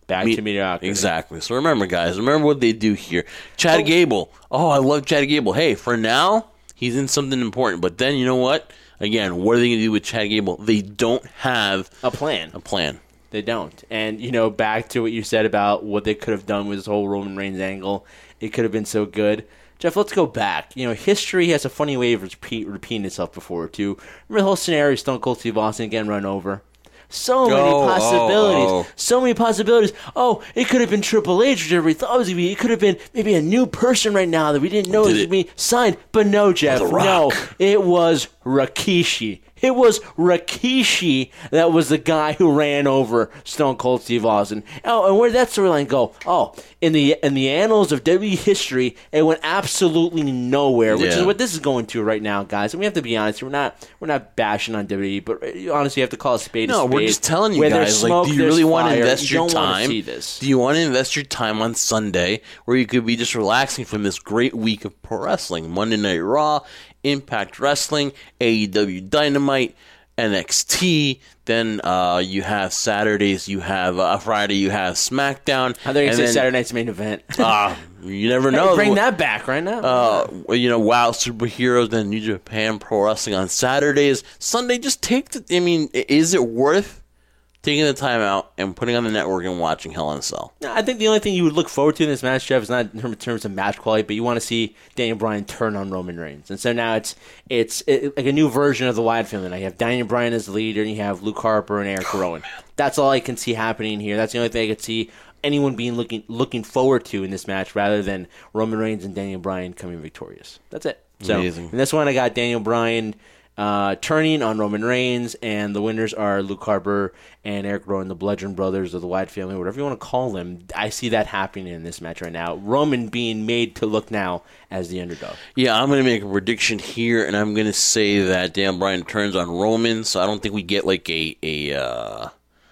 Back Me- to mediocrity. Exactly. So remember, guys, remember what they do here. Chad oh. Gable. Oh, I love Chad Gable. Hey, for now, he's in something important. But then, you know what? Again, what are they going to do with Chad Gable? They don't have a plan. A plan. They don't. And, you know, back to what you said about what they could have done with this whole Roman Reigns angle. It could have been so good. Jeff, let's go back. You know, history has a funny way of repeat, repeating itself before, too. Remember the whole scenario, Stone Cold Steve Austin getting run over? So many oh, possibilities. Oh, oh. So many possibilities. Oh, it could have been Triple H, whichever we thought it was going to be. It could have been maybe a new person right now that we didn't know was going to be signed. But no, Jeff. No, it was Rikishi. It was Rikishi that was the guy who ran over Stone Cold Steve Austin. Oh, and where did that storyline go? Oh, in the in the annals of W W E history, it went absolutely nowhere, which yeah. is what this is going to right now, guys. And we have to be honest. We're not we're not bashing on W W E, but honestly, you have to call a spade a no, spade. No, we're just telling you where guys. Smoke, like, do you really want to fire. invest you your don't time? See this. Do you want to invest your time on Sunday, where you could be just relaxing from this great week of pro wrestling? Monday Night Raw, Impact Wrestling, A E W Dynamite, N X T, then uh, you have Saturdays, you have uh, Friday, you have SmackDown. How they going to say then, Saturday night's main event? uh, you never know. Hey, bring that back right now. Uh, you know, WoW Superheroes, then New Japan Pro Wrestling on Saturdays. Sunday, just take the, I mean, is it worth taking the time out and putting on the network and watching Hell in a Cell? I think the only thing you would look forward to in this match, Jeff, is not in terms of match quality, but you want to see Daniel Bryan turn on Roman Reigns. And so now it's it's it, like a new version of the Wyatt family. Now you have Daniel Bryan as the leader, and you have Luke Harper and Eric Rowan. Oh, that's all I can see happening here. That's the only thing I could see anyone being looking looking forward to in this match, rather than Roman Reigns and Daniel Bryan coming victorious. That's it. So Amazing. In this one, I got Daniel Bryan Uh, turning on Roman Reigns, and the winners are Luke Harper and Eric Rowan, the Bludgeon Brothers of the Wyatt family, whatever you want to call them. I see that happening in this match right now. Roman being made to look now as the underdog. Yeah, I'm going to make a prediction here, and I'm going to say that Dan Bryan turns on Roman, so I don't think we get like a... a uh...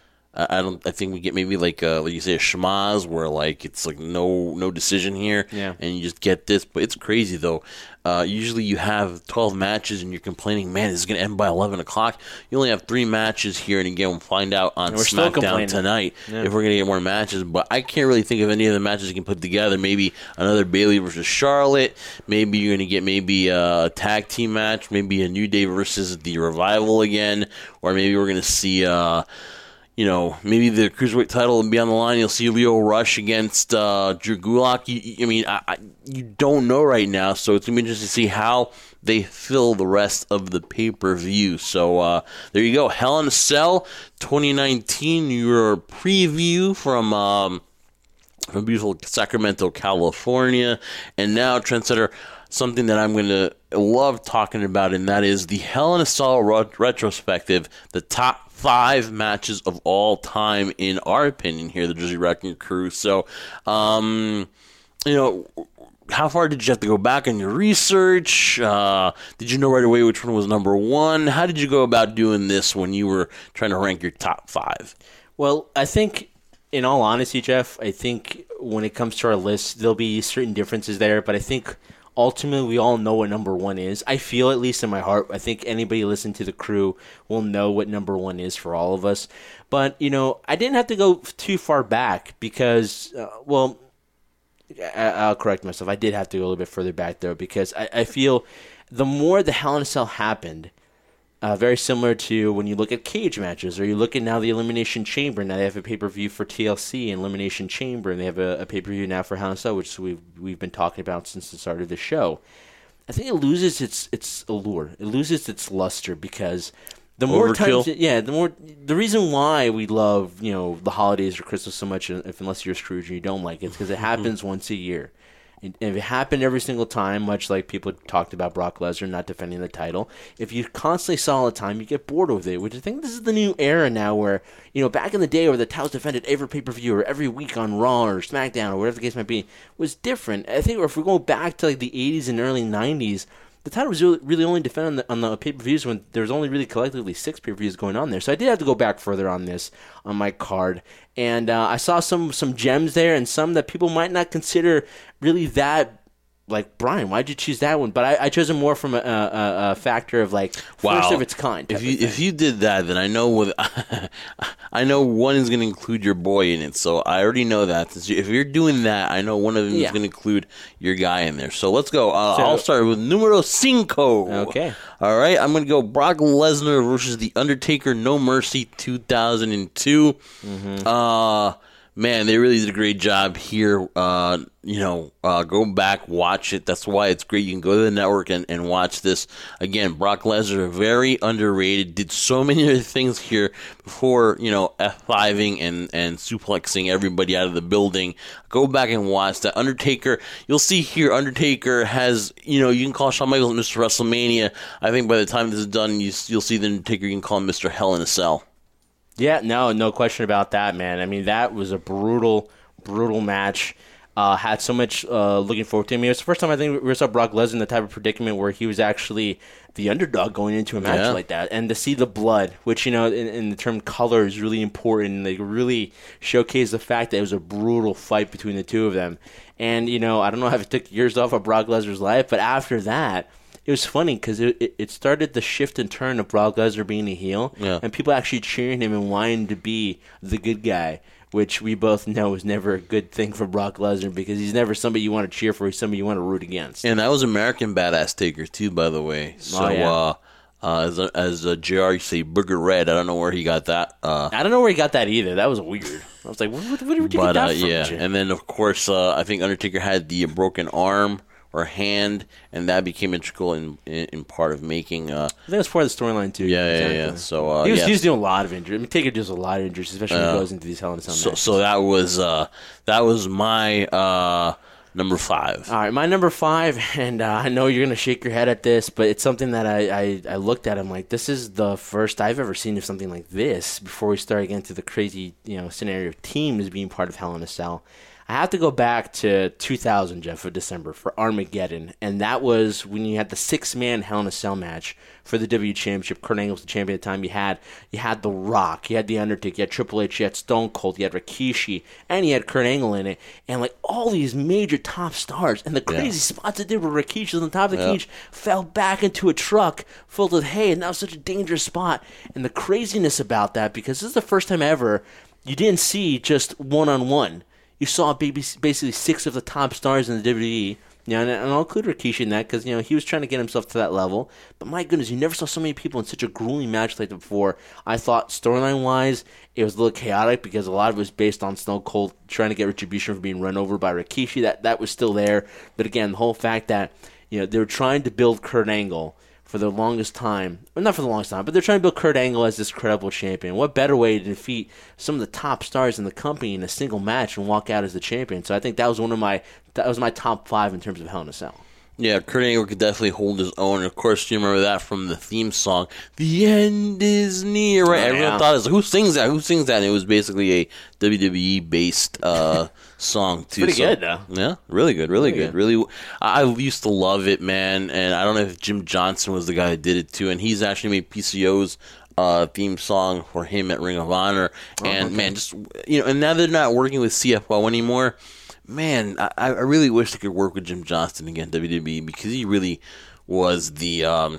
I don't. I think we get maybe like a, like you say, a schmaz where like it's like no no decision here, yeah. and you just get this. But it's crazy though. Uh, usually you have twelve matches, and you're complaining, man, this is going to end by eleven o'clock. You only have three matches here, and again, we'll find out on SmackDown tonight yeah. if we're going to get more matches. But I can't really think of any of the matches you can put together. Maybe another Bayley versus Charlotte. Maybe you're going to get maybe a tag team match. Maybe a New Day versus the Revival again, or maybe we're going to see. Uh, You know, maybe the Cruiserweight title will be on the line. You'll see Leo Rush against uh, Drew Gulak. You, I mean, I, I, you don't know right now, so it's going to be interesting to see how they fill the rest of the pay-per-view. So uh, there you go. Hell in a Cell twenty nineteen, your preview from, um, from beautiful Sacramento, California. And now, Trendsetter, something that I'm going to love talking about, and that is the Hell in a Cell ret- retrospective, the top five matches of all time, in our opinion here, the Jersey Wrecking Crew. So, um, you know, how far did you have to go back on your research? Uh, did you know right away which one was number one? How did you go about doing this when you were trying to rank your top five? Well, I think, in all honesty, Jeff, I think when it comes to our list, there'll be certain differences there, but I think ultimately, we all know what number one is. I feel, at least in my heart, I think anybody listening to the crew will know what number one is for all of us. But, you know, I didn't have to go too far back because, uh, well, I- I'll correct myself. I did have to go a little bit further back, though, because I, I feel the more the Hell in a Cell happened, Uh, very similar to when you look at cage matches, or you look at now the Elimination Chamber. Now they have a pay-per-view for T L C and Elimination Chamber, and they have a, a pay-per-view now for Hell in a Cell, which we've we've been talking about since the start of the show. I think it loses its its allure. It loses its luster because the more Overkill. times, yeah, the more the reason why we love you know the holidays or Christmas so much, if unless you're Scrooge and you don't like it, because it happens once a year. And if it happened every single time, much like people talked about Brock Lesnar not defending the title, if you constantly saw all the time, you get bored with it, which I think this is the new era now where, you know, back in the day where the title's defended every pay-per-view or every week on Raw or SmackDown or whatever the case might be, was different. I think if we go back to like the eighties and early nineties, the title was really, really only defended on the, on the pay-per-views when there was only really collectively six pay-per-views going on there. So I did have to go back further on this, on my card. And uh, I saw some some gems there and some that people might not consider really that like, Brian, why'd you choose that one? But I, I chose it more from a, a, a factor of like Wow. first of its kind. If you if you did that, then I know with I know one is going to include your boy in it. So I already know that. If you're doing that, I know one of them Yeah. is going to include your guy in there. So let's go. Uh, So- I'll start with numero cinco. Okay. All right. I'm going to go Brock Lesnar versus The Undertaker. No Mercy, two thousand two. Mm-hmm. Uh. Man, they really did a great job here. Uh, you know, uh, go back, watch it. That's why it's great. You can go to the network and, and watch this. Again, Brock Lesnar, very underrated. Did so many other things here before, you know, F five-ing and, and suplexing everybody out of the building. Go back and watch that. Undertaker, you'll see here, Undertaker has, you know, you can call Shawn Michaels Mister WrestleMania. I think by the time this is done, you, you'll see the Undertaker, you can call him Mister Hell in a Cell. Yeah, no, no question about that, man. I mean, that was a brutal, brutal match. Uh, had so much uh, looking forward to. I mean, it was the first time I think we saw Brock Lesnar in the type of predicament where he was actually the underdog going into a match Yeah. like that. And to see the blood, which, you know, in, in the term color is really important. They really showcase the fact that it was a brutal fight between the two of them. And, you know, I don't know if it took years off of Brock Lesnar's life, but after that, it was funny because it, it, it started the shift and turn of Brock Lesnar being a heel, Yeah. and people actually cheering him and wanting to be the good guy, which we both know is never a good thing for Brock Lesnar because he's never somebody you want to cheer for. He's somebody you want to root against. And that was American Badass Taker, too, by the way. So, Oh, yeah. uh, uh, as a, as a J R, you say Booger Red. I don't know where he got that. Uh, I don't know where he got that either. That was weird. I was like, where, where, where did you but, get that uh, from? yeah. Jim? And then, of course, uh, I think Undertaker had the broken arm or hand, and that became integral in, in, in part of making. Uh, I think that's part of the storyline, too. yeah, yeah, Exactly. yeah. So, uh, he, was, yeah. he was doing a lot of injuries. I mean, Taker does a lot of injuries, especially when he goes into these Hell in a Cell so, matches. so that was uh, that was my uh, number five. All right, my number five, and uh, I know you're going to shake your head at this, but it's something that I, I, I looked at. I'm like, this is the first I've ever seen of something like this before we start getting to the crazy, you know, scenario of teams being part of Hell in a Cell. I have to go back to two thousand, Jeff, of December for Armageddon, and that was when you had the six-man Hell in a Cell match for the W W E Championship. Kurt Angle was the champion at the time. You had you had The Rock, you had The Undertaker, you had Triple H, you had Stone Cold, you had Rikishi, and you had Kurt Angle in it, and like all these major top stars, and the crazy Yeah. spots it did where Rikishi on the top of the Yeah. cage fell back into a truck filled with hay, and that was such a dangerous spot. And the craziness about that, because this is the first time ever you didn't see just one-on-one. You saw baby, basically six of the top stars in the W W E. You know, and, and I'll include Rikishi in that because, you know, he was trying to get himself to that level. But my goodness, you never saw so many people in such a grueling match like that before. I thought storyline-wise, it was a little chaotic because a lot of it was based on Stone Cold trying to get retribution for being run over by Rikishi. That, that was still there. But again, the whole fact that, you know, they were trying to build Kurt Angle for the longest time, well, not for the longest time, but they're trying to build Kurt Angle as this credible champion. What better way to defeat some of the top stars in the company in a single match and walk out as the champion? So I think that was one of my that was my top five in terms of Hell in a Cell. Yeah, Kurt Angle could definitely hold his own. Of course, you remember that from the theme song, "The End Is Near," right? Oh, Everyone yeah. thought, it was, who sings that? Who sings that? And it was basically a W W E-based uh, song, too. Pretty So- good, though. Yeah, really good, really, Really good. Really, I I used to love it, man. And I don't know if Jim Johnson was the guy that did it, too. And he's actually made P C O's uh, theme song for him at Ring of Honor. And, man, just, you know, and now they're not working with C F O anymore. Man, I, I really wish they could work with Jim Johnston again, W W E, because he really was the um,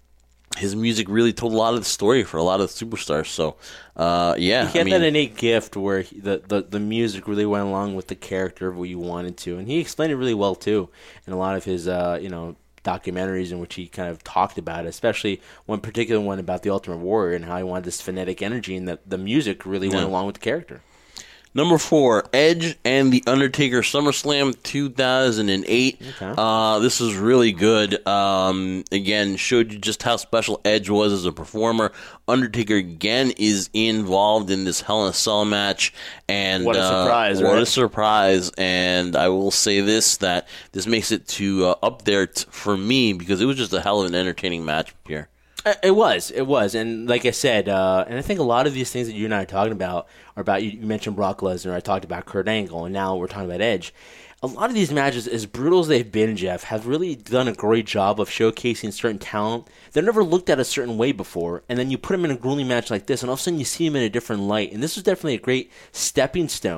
his music really told a lot of the story for a lot of the superstars. So, uh, yeah, He had I mean, that innate gift where he, the, the the music really went along with the character of what you wanted to, and he explained it really well too in a lot of his uh, you know documentaries in which he kind of talked about it, especially one particular one about the Ultimate Warrior and how he wanted this phonetic energy, and that the music really went Yeah. along with the character. Number four, Edge and The Undertaker SummerSlam two thousand eight. Okay. Uh, this was really good. Um, again, showed you just how special Edge was as a performer. Undertaker, again, is involved in this Hell in a Cell match. And, What a uh, surprise, What right? a surprise. And I will say this, that this makes it to uh, up there t- for me because it was just a hell of an entertaining match here. Uh, It was, it was, and like I said, uh, and I think a lot of these things that you and I are talking about are about. You, you mentioned Brock Lesnar, I talked about Kurt Angle, and now we're talking about Edge. A lot of these matches, as brutal as they've been, Jeff, have really done a great job of showcasing certain talent. They're never looked at a certain way before, and then you put them in a grueling match like this, and all of a sudden you see them in a different light. And this was definitely a great stepping stone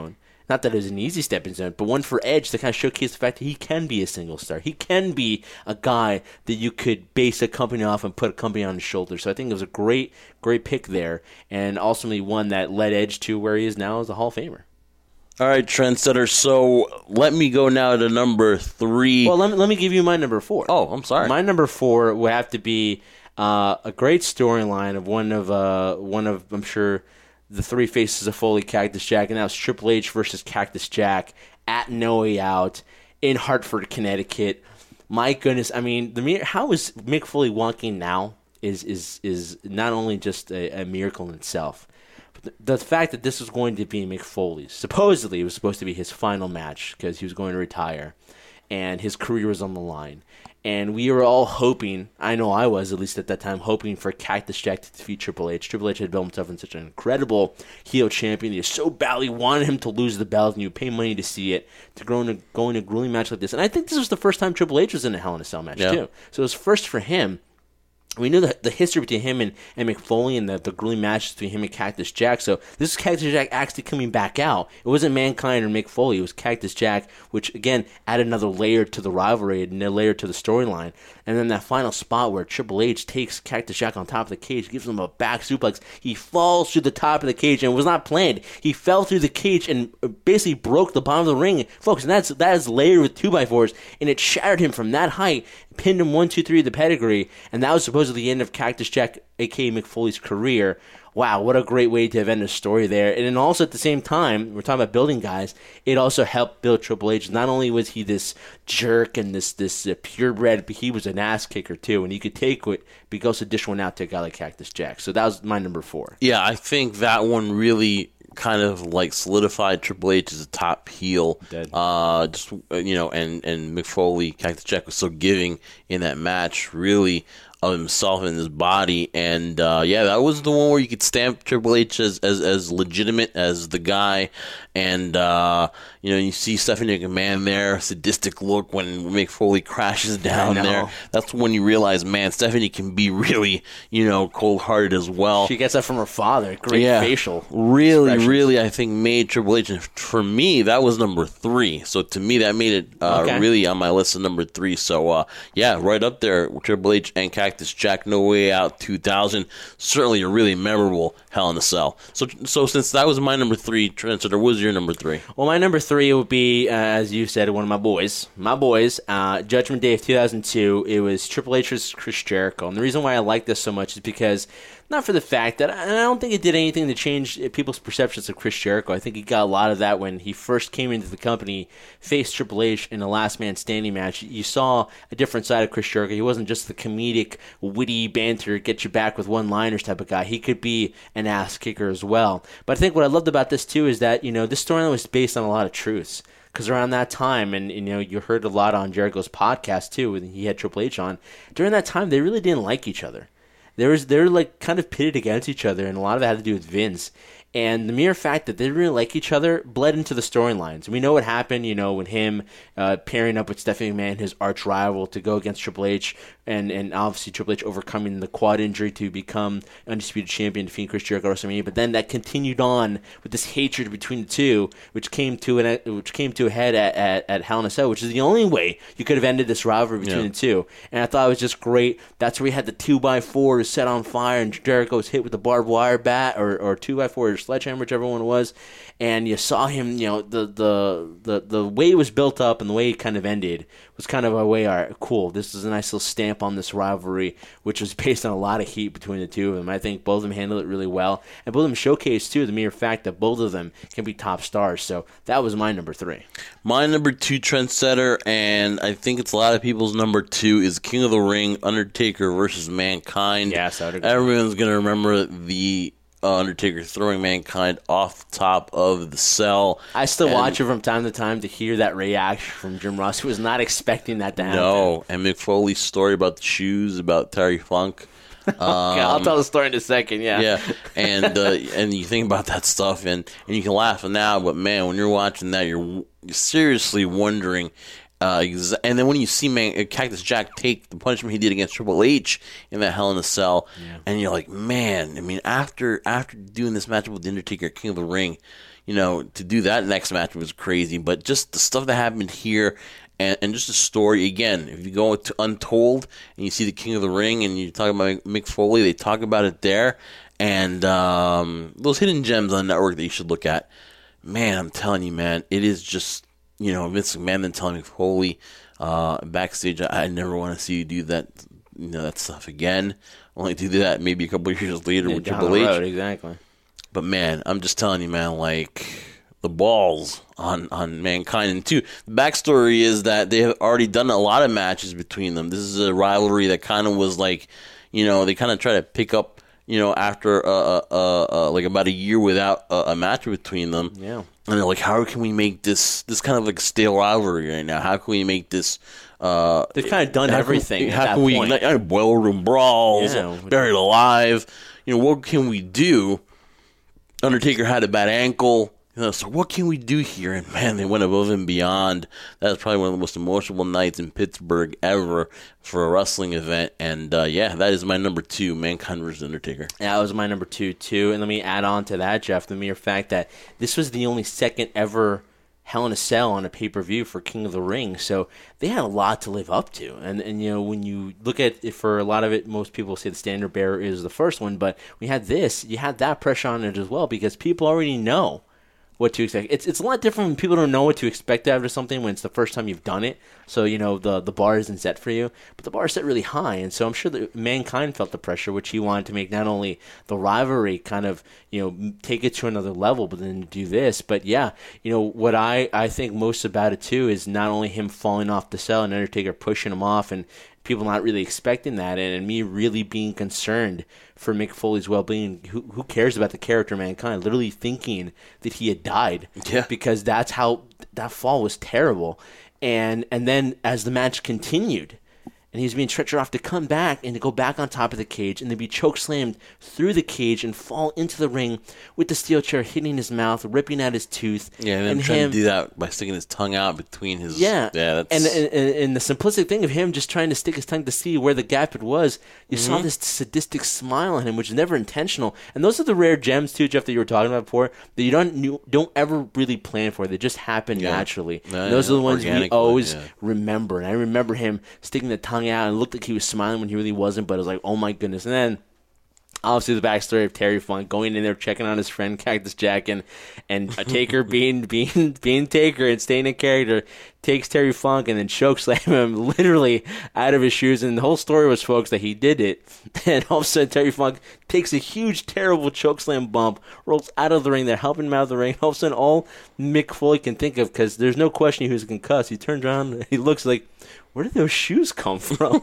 not that it was an easy stepping stone, but one for Edge to kind of showcase the fact that he can be a single star. He can be a guy that you could base a company off and put a company on his shoulders. So I think it was a great, great pick there, and ultimately one that led Edge to where he is now as a Hall of Famer. All right, Trendsetter, so let me go now to number three. Well, let me, let me give you my number four. Oh, I'm sorry. My number four would have to be uh, a great storyline of one of, uh, one of I'm sure, the three faces of Foley, Cactus Jack, and that was Triple H versus Cactus Jack at No Way Out in Hartford, Connecticut. My goodness, I mean, the how is Mick Foley walking now is is is not only just a, a miracle in itself, but the, the fact that this was going to be Mick Foley's. Supposedly, it was supposed to be his final match because he was going to retire, and his career was on the line. And we were all hoping, I know I was, at least at that time, hoping for Cactus Jack to defeat Triple H. Triple H had built himself in such an incredible heel champion. He so badly wanted him to lose the belt, and you pay money to see it, to go in a, go in a grueling match like this. And I think this was the first time Triple H was in a Hell in a Cell match, yeah. too. So it was first for him. We knew the, the history between him and, and Mick Foley and the, the grueling matches between him and Cactus Jack. So this is Cactus Jack actually coming back out. It wasn't Mankind or Mick Foley. It was Cactus Jack, which, again, added another layer to the rivalry, another layer to the storyline. And then that final spot where Triple H takes Cactus Jack on top of the cage, gives him a back suplex. He falls through the top of the cage, and it was not planned. He fell through the cage and basically broke the bottom of the ring. Folks, and that's that is layered with two by fours, and it shattered him from that height, pinned him one, two, three of the pedigree, and that was supposedly the end of Cactus Jack, a k a. Mick Foley's career. Wow, what a great way to end a story there. And then also at the same time, we're talking about building guys, it also helped build Triple H. Not only was he this jerk and this this uh, purebred, but he was an ass kicker too, and he could take it, but he could also dish one out to a guy like Cactus Jack. So that was my number four. Yeah, I think that one really kind of like solidified Triple H as a top heel. Dead. Uh, just you know, and and Mick Foley, Cactus Jack was so giving in that match, really, of himself and his body, and uh, yeah, that was the one where you could stamp Triple H as as, as legitimate as the guy, and uh, you know, you see Stephanie McMahon there, sadistic look when Mick Foley crashes down there. That's when you realize, man, Stephanie can be really, you know, cold-hearted as well. She gets that from her father. Great yeah, facial. Really, really, I think made Triple H. And for me, that was number three. So to me, that made it uh, okay. really on my list of number three. So uh, yeah, right up there with Triple H and Cactus Jack, No Way Out two thousand. Certainly a really memorable Hell in a Cell. So, so since that was my number three, Trendsetter, what was your number three? Well, my number three would be, uh, as you said, one of my boys. My boys, uh, Judgment Day of two thousand two. It was Triple H versus Chris Jericho. And the reason why I like this so much is because, not for the fact that, I don't think it did anything to change people's perceptions of Chris Jericho. I think he got a lot of that when he first came into the company, faced Triple H in a last man standing match. You saw a different side of Chris Jericho. He wasn't just the comedic, witty banter, get you back with one-liners type of guy. He could be an ass kicker as well. But I think what I loved about this too is that, you know, this storyline was based on a lot of truths. Because around that time, and you know, you heard a lot on Jericho's podcast too, when he had Triple H on, during that time, they really didn't like each other. There was, they're like kind of pitted against each other, and a lot of it had to do with Vince. And the mere fact that they didn't really like each other bled into the storylines. We know what happened, you know, when him uh, pairing up with Stephanie McMahon, his arch rival, to go against Triple H, and, and obviously Triple H overcoming the quad injury to become Undisputed Champion, defeating Chris Jericho at WrestleMania. But then that continued on with this hatred between the two, which came to an which came to a head at, at, at Hell in a Cell, which is the only way you could have ended this rivalry between yeah. the two. And I thought it was just great. That's where we had the two by four set on fire, and Jericho was hit with the barbed wire bat, or, or two by four, or sledgehammer, whichever one it was, and you saw him, you know, the the the, the way it was built up and the way it kind of ended was kind of a way, all right, cool, this is a nice little stamp on this rivalry, which was based on a lot of heat between the two of them. I think both of them handled it really well, and both of them showcased, too, the mere fact that both of them can be top stars, so that was my number three. My number two, Trendsetter, and I think it's a lot of people's number two, is King of the Ring, Undertaker versus Mankind. Yes, I would agree. Everyone's going to remember the Uh, Undertaker throwing Mankind off the top of the cell. I still and, watch it from time to time to hear that reaction from Jim Ross, who was not expecting that to happen. No, and Mick Foley's story about the shoes, about Terry Funk. Um, okay, I'll tell the story in a second, yeah. Yeah, and uh, and you think about that stuff, and, and you can laugh now, but man, when you're watching that, you're seriously wondering Uh, exa- and then when you see man, Cactus Jack take the punishment he did against Triple H in that Hell in a Cell, yeah. and you're like, man, I mean, after after doing this matchup with The Undertaker, King of the Ring, you know, to do that next match was crazy. But just the stuff that happened here, and, and just the story, again, if you go to Untold and you see the King of the Ring and you talk about Mick Foley, they talk about it there. And um, those hidden gems on the network that you should look at. Man, I'm telling you, man, it is just, you know, Vince McMahon then telling me, holy, uh, backstage, I, I never want to see you do that, you know, that stuff again. Only to do that maybe a couple of years later yeah, with down Triple the H. road, exactly. But man, I'm just telling you, man, like the balls on, on Mankind. And two, the backstory is that they have already done a lot of matches between them. This is a rivalry that kind of was like, you know, they kind of try to pick up, you know, after uh, uh, uh, like about a year without a, a match between them. Yeah. And they're like, how can we make this this kind of like stale rivalry right now? How can we make this... Uh, They've kind of done everything How at can that we... point. Like, boiler room brawls, Yeah. buried alive. You know, what can we do? Undertaker had a bad ankle. You know, so what can we do here? And man, they went above and beyond. That was probably one of the most emotional nights in Pittsburgh ever for a wrestling event. And uh, yeah, that is my number two, Mankind versus Undertaker. That was my number two, too. And let me add on to that, Jeff, the mere fact that this was the only second ever Hell in a Cell on a pay-per-view for King of the Ring. So they had a lot to live up to. And, and you know, when you look at it, for a lot of it, most people say the standard bearer is the first one. But we had this, you had that pressure on it as well because people already know what to expect. It's it's a lot different when people don't know what to expect after something when it's the first time you've done it. So, you know, the, the bar isn't set for you. But the bar is set really high. And so I'm sure that Mankind felt the pressure, which he wanted to make not only the rivalry kind of, you know, take it to another level, but then do this. But, yeah, you know, what I, I think most about it, too, is not only him falling off the cell and Undertaker pushing him off and people not really expecting that, and, and me really being concerned for Mick Foley's well-being. Who, who cares about the character Mankind? Literally thinking that he had died, yeah. because that's how that fall was terrible. And and then as the match continued, and he was being stretchered off to come back and to go back on top of the cage and then be chokeslammed through the cage and fall into the ring with the steel chair hitting his mouth, ripping out his tooth. Yeah, and, and trying him, to do that by sticking his tongue out between his... Yeah, yeah that's... And, and, and the simplistic thing of him just trying to stick his tongue to see where the gap it was, you mm-hmm. saw this sadistic smile on him, which is never intentional. And those are the rare gems, too, Jeff, that you were talking about before, that you don't you don't ever really plan for. They just happen yeah. naturally. Yeah, those yeah, are the ones we always yeah. remember. And I remember him sticking the tongue out and it looked like he was smiling when he really wasn't, but it was like, oh my goodness. And then obviously the backstory of Terry Funk going in there checking on his friend Cactus Jack, and and a Taker being being being Taker and staying in character takes Terry Funk and then chokeslam him literally out of his shoes. And the whole story was, folks, that he did it, and all of a sudden Terry Funk takes a huge terrible chokeslam bump, rolls out of the ring. They're helping him out of the ring. All of a sudden all Mick Foley can think of, because there's no question he was concussed, he turns around and he looks like, where did those shoes come from?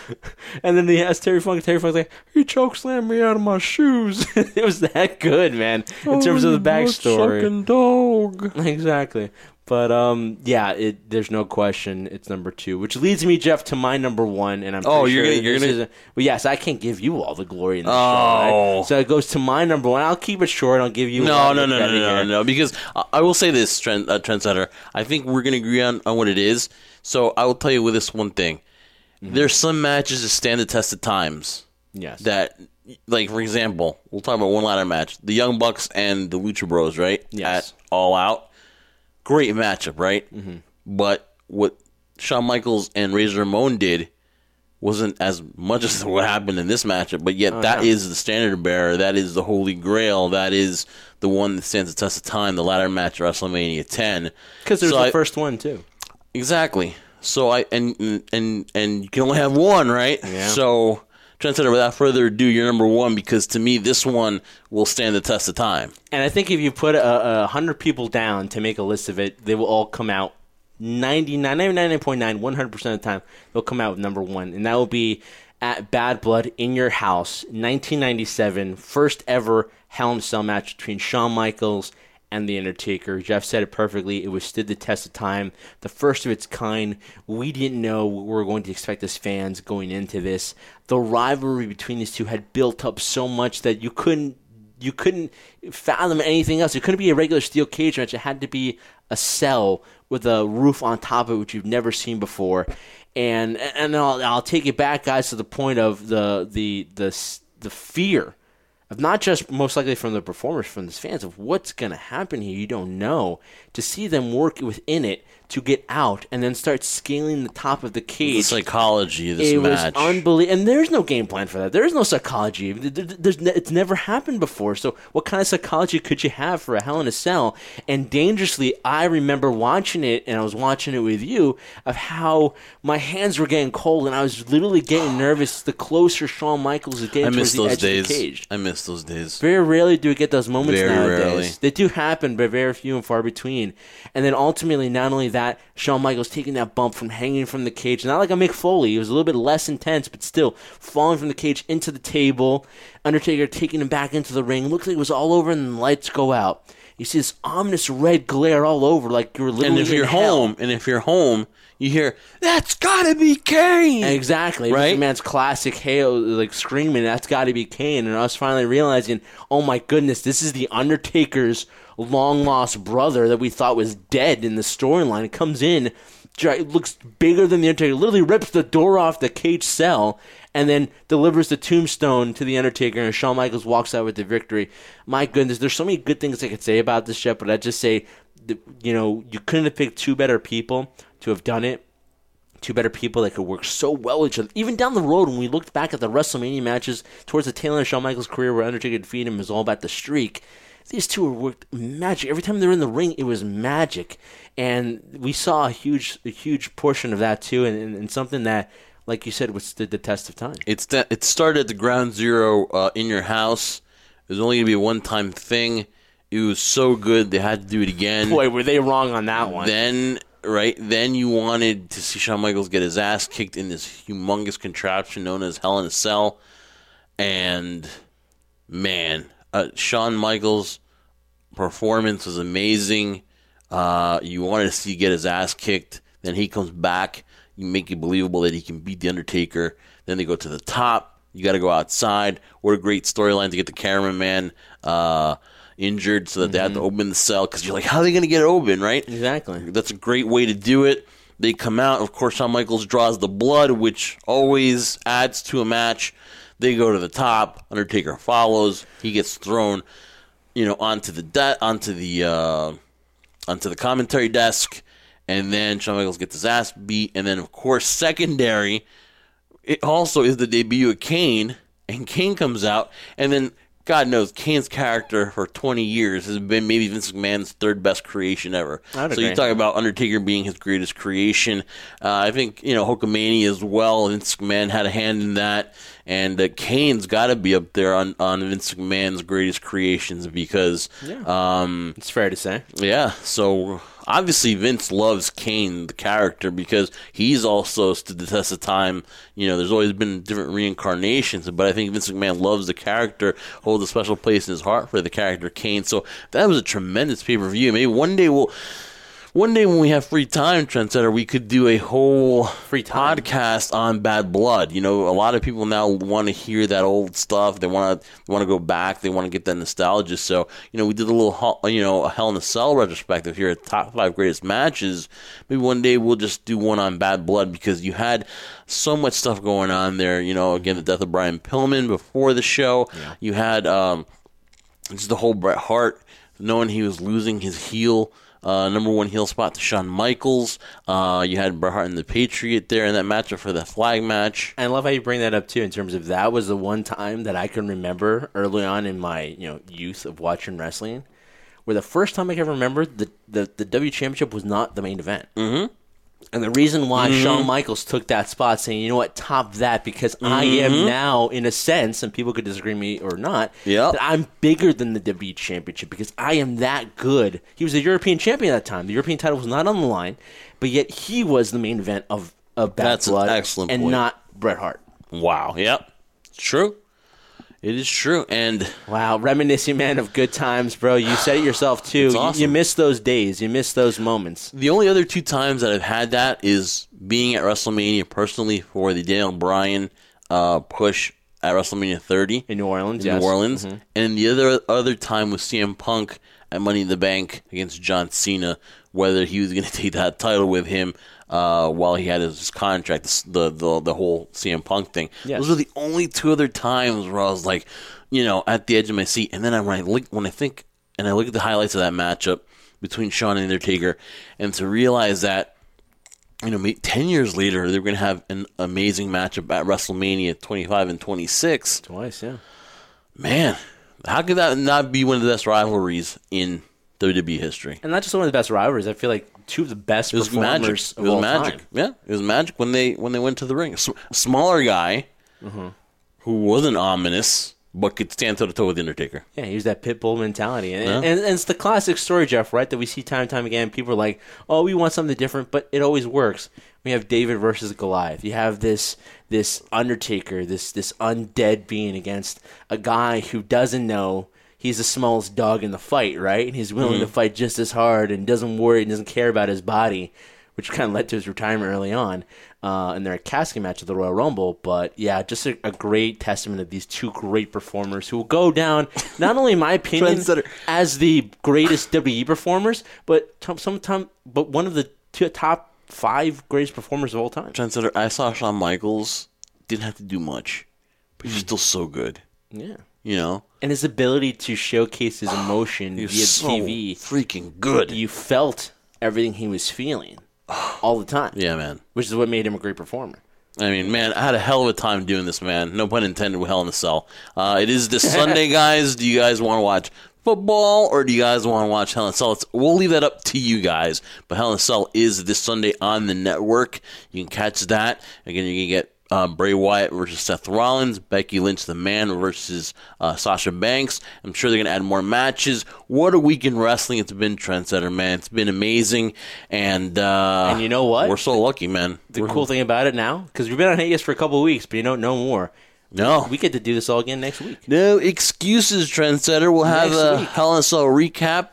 And then he asked Terry Funk, and Terry Funk's like, he chokeslammed me out of my shoes. It was that good, man, in oh, terms of the backstory. Sucking dog. Exactly. But, um, yeah, it, there's no question it's number two, which leads me, Jeff, to my number one. And I'm oh, pretty you're sure gonna, you're gonna... Is, well, yes, I can't give you all the glory in the oh. show, right? So it goes to my number one. I'll keep it short. I'll give you no, no, no, no, no, no, no, because I will say this, Trent, uh, Trendsetter. I think we're going to agree on, on what it is. So I will tell you with this one thing. Mm-hmm. There's some matches that stand the test of times. Yes. That, like, for example, we'll talk about one ladder match. The Young Bucks and the Lucha Bros, right? Yes. At All Out. Great matchup, right? Mm-hmm. But what Shawn Michaels and Razor Ramon did wasn't as much as what happened in this matchup, but yet oh, that yeah. is the standard bearer. That is the Holy Grail. That is the one that stands the test of time, the ladder match at WrestleMania ten. Because it was so the I, first one, too. Exactly. So I and and and you can only have one, right? Yeah. So, Trendsetter, without further ado, you're number one, because to me, this one will stand the test of time. And I think if you put a, a hundred people down to make a list of it, they will all come out ninety-nine, ninety-nine point nine, one hundred percent of the time. They'll come out with number one, and that will be at Bad Blood in Your House, nineteen ninety-seven, first ever Hell in a Cell match between Shawn Michaels and The Undertaker. Jeff said it perfectly. It withstood the test of time. The first of its kind. We didn't know what we were going to expect as fans going into this. The rivalry between these two had built up so much that you couldn't you couldn't fathom anything else. It couldn't be a regular steel cage match. It had to be a cell with a roof on top of it, which you've never seen before. And and I'll, I'll take it back, guys, to the point of the the the the fear of not just most likely from the performers, from the fans, of what's going to happen here. You don't know. To see them work within it to get out and then start scaling the top of the cage. The psychology of this it match. was unbelievable. And there's no game plan for that. There is no psychology. There's, it's never happened before. So what kind of psychology could you have for a Hell in a Cell? And dangerously, I remember watching it, and I was watching it with you, of how my hands were getting cold, and I was literally getting nervous the closer Shawn Michaels is getting I towards miss the those edge days. of the cage. I miss those days. Very rarely do we get those moments Very nowadays. rarely. They do happen, but very few and far between. And then ultimately, not only that, Shawn Michaels taking that bump from hanging from the cage, not like a Mick Foley. It was a little bit less intense, but still falling from the cage into the table. Undertaker taking him back into the ring. Looked like it was all over, and then the lights go out. You see this ominous red glare all over, like you're literally And if in you're hell. home, and if you're home, you hear, "That's gotta be Kane!" Exactly. Right? Man's classic hail, like screaming, "That's got to be Kane." And I was finally realizing, oh my goodness, this is the Undertaker's long-lost brother that we thought was dead in the storyline. It comes in, it looks bigger than the Undertaker, literally rips the door off the cage cell, and then delivers the tombstone to the Undertaker, and Shawn Michaels walks out with the victory. My goodness, there's so many good things I could say about this, Jeff, but I'd just say, that, you know, you couldn't have picked two better people to have done it. Two better people that could work so well with each other. Even down the road, when we looked back at the WrestleMania matches towards the tail end of Shawn Michaels' career where Undertaker defeated him, it was all about the streak. These two worked magic. Every time they were in the ring, it was magic. And we saw a huge a huge portion of that, too, and, and, and something that, like you said, withstood the test of time. It's that it started at the ground zero uh, in your house. It was only going to be a one-time thing. It was so good, they had to do it again. Boy, were they wrong on that one. Then... Right, then you wanted to see Shawn Michaels get his ass kicked in this humongous contraption known as Hell in a Cell, and man, uh, Shawn Michaels' performance was amazing. Uh, you wanted to see get his ass kicked. Then he comes back. You make it believable that he can beat the Undertaker. Then they go to the top. You got to go outside. What a great storyline to get the cameraman Uh, injured so that mm-hmm. they had to open the cell, because you're like, how are they going to get it open, right? Exactly. That's a great way to do it. They come out. Of course, Shawn Michaels draws the blood, which always adds to a match. They go to the top. Undertaker follows. He gets thrown, you know, onto the de- onto the uh, onto the commentary desk, and then Shawn Michaels gets his ass beat. And then, of course, secondary, it also is the debut of Kane, and Kane comes out, and then God knows, Kane's character for twenty years has been maybe Vince McMahon's third best creation ever. I'd so agree. you talk about Undertaker being his greatest creation. Uh, I think, you know, Hulkamania as well. Vince McMahon had a hand in that. And uh, Kane's got to be up there on, on Vince McMahon's greatest creations because, Yeah. um, It's fair to say. yeah, so obviously Vince loves Kane, the character, because he's also stood the test of time. You know, there's always been different reincarnations, but I think Vince McMahon loves the character, holds a special place in his heart for the character Kane. So that was a tremendous pay-per-view. Maybe one day we'll... One day when we have free time, Trendsetter, we could do a whole Free time. podcast on Bad Blood. You know, a lot of people now want to hear that old stuff. They want to want to go back. They want to get that nostalgia. So, you know, we did a little, you know, a Hell in a Cell retrospective here at Top five Greatest Matches. Maybe one day we'll just do one on Bad Blood because you had so much stuff going on there. You know, again, the death of Brian Pillman before the show. Yeah. You had um, just the whole Bret Hart, knowing he was losing his heel. Uh, number one heel spot to Shawn Michaels. Uh, you had Bret Hart and the Patriot there in that matchup for the flag match. I love how you bring that up too, in terms of that was the one time that I can remember early on in my you know youth of watching wrestling, where the first time I can remember the the, the W Championship was not the main event. Mm-hmm. And the reason why mm-hmm. Shawn Michaels took that spot, saying, you know what, top that, because mm-hmm. I am now, in a sense, and people could disagree with me or not, yep. that I'm bigger than the W Championship because I am that good. He was the European champion at that time. The European title was not on the line, but yet he was the main event of, of Bad That's Blood an excellent and point. not Bret Hart. Wow. Yep. It's true. It is true. And wow, reminiscing, man, of good times, bro. You said it yourself, too. Awesome. You, you miss those days. You miss those moments. The only other two times that I've had that is being at WrestleMania personally for the Daniel Bryan uh, push at WrestleMania thirty. In New Orleans, in yes. New Orleans. Mm-hmm. And the other other time was C M Punk at Money in the Bank against John Cena, whether he was going to take that title with him uh, while he had his contract, the the the whole C M Punk thing. Yes. Those were the only two other times where I was like, you know, at the edge of my seat. And then I, when I look, when I think, and I look at the highlights of that matchup between Shawn and Undertaker, and to realize that, you know, ten years later, they're going to have an amazing matchup at WrestleMania twenty-five and twenty-six. Twice, yeah. Man, how could that not be one of the best rivalries in W W E history? And not just one of the best rivalries. I feel like two of the best it was performers magic. of it was all magic. time. Yeah, it was magic when they when they went to the ring. A smaller guy mm-hmm. who wasn't ominous, but could stand toe to toe with the Undertaker. Yeah, he was that pit bull mentality. And, Yeah. and, and it's the classic story, Jeff, right, that we see time and time again. People are like, oh, we want something different, but it always works. We have David versus Goliath. You have this this Undertaker, this this undead being against a guy who doesn't know he's the smallest dog in the fight, right? And he's willing Mm-hmm. to fight just as hard and doesn't worry and doesn't care about his body, which kind of led to his retirement early on uh, in their casket match at the Royal Rumble. But, yeah, just a, a great testament of these two great performers who will go down, not only in my opinion, as the greatest W W E performers, but t- sometime, but one of the two, top five greatest performers of all time. Trendsetter, I saw Shawn Michaels, didn't have to do much, but he's still so good. Yeah. You know? And his ability to showcase his emotion He via was so T V. freaking good. You felt everything he was feeling all the time. Yeah, man. Which is what made him a great performer. I mean, man, I had a hell of a time doing this, man. No pun intended with Hell in a Cell. Uh, it is this Sunday, guys. Do you guys want to watch football or do you guys want to watch Hell in a Cell? It's, we'll leave that up to you guys. But Hell in a Cell is this Sunday on the network. You can catch that. Again, you can get Uh, Bray Wyatt versus Seth Rollins, Becky Lynch, the Man, versus uh, Sasha Banks. I'm sure they're going to add more matches. What a week in wrestling it's been, Trendsetter, man. It's been amazing. And uh, And you know what? We're so lucky, man. The We're, cool thing about it now, because we've been on hiatus for a couple of weeks, but you know, no more. No. We get to do this all again next week. No excuses, Trendsetter. We'll have Next a week. Hell in a Cell recap.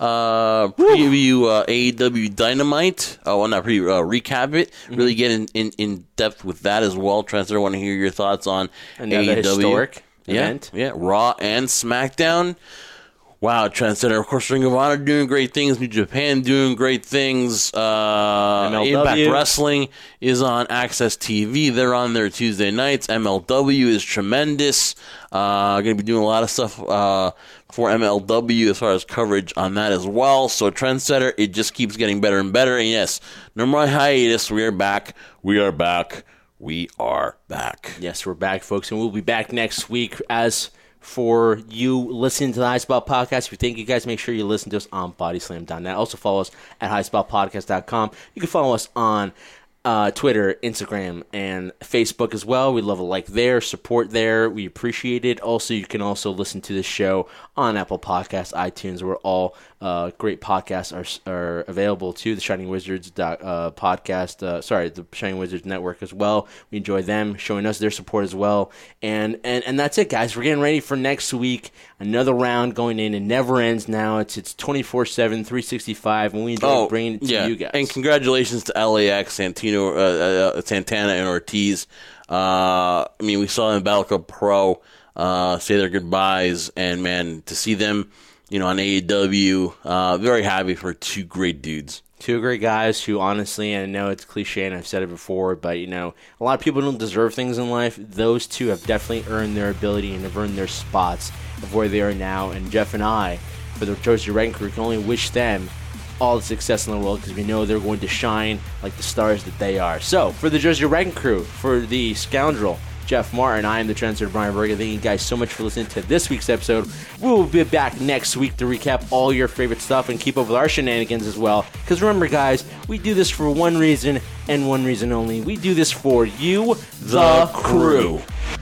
Uh, preview uh, A E W Dynamite. Oh, well, not preview, uh, recap it. Mm-hmm. Really get in, in, in depth with that as well. Trendsetter, I want to hear your thoughts on Another A E W. historic yeah, event. Yeah, Raw and SmackDown. Wow, Trendsetter. Of course, Ring of Honor doing great things. New Japan doing great things. Uh, M L W. Impact Wrestling is on Access T V. They're on their Tuesday nights. M L W is tremendous. Uh, going to be doing a lot of stuff uh, for M L W as far as coverage on that as well. So Trendsetter, it just keeps getting better and better. And yes, no more hiatus. We are back. We are back. We are back. Yes, we're back, folks, and we'll be back next week. As for you listening to the High Spot Podcast, if you think you guys, make sure you listen to us on bodyslam dot net. Also follow us at high spot podcast dot com. You can follow us on uh, Twitter, Instagram, and Facebook as well. We love a like there, support there. We appreciate it. Also, you can also listen to the show on Apple Podcasts, iTunes, where all uh, great podcasts are are available to the Shining Wizards uh, podcast. Uh, sorry, the Shining Wizards Network as well. We enjoy them showing us their support as well. And and and that's it, guys. We're getting ready for next week. Another round going in. It never ends now. It's it's twenty-four seven, three sixty-five, and we enjoy Oh, bringing it to yeah. you guys. And congratulations to L A X, Santino, uh, uh, Santana, and Ortiz. Uh, I mean, we saw them in Battle Club Pro uh, say their goodbyes, and man, to see them, you know, on A E W, uh, very happy for two great dudes. Two great guys who, honestly, and I know it's cliche and I've said it before, but, you know, a lot of people don't deserve things in life. Those two have definitely earned their ability and have earned their spots of where they are now. And Jeff and I, for the Jersey Wrecking Crew, can only wish them all the success in the world because we know they're going to shine like the stars that they are. So, for the Jersey Wrecking Crew, for the Scoundrel, Jeff Martin, I am the Trendsetter Brian Berger. Thank you guys so much for listening to this week's episode. We will be back next week to recap all your favorite stuff and keep up with our shenanigans as well. Because remember, guys, we do this for one reason and one reason only. We do this for you, the, the crew. crew.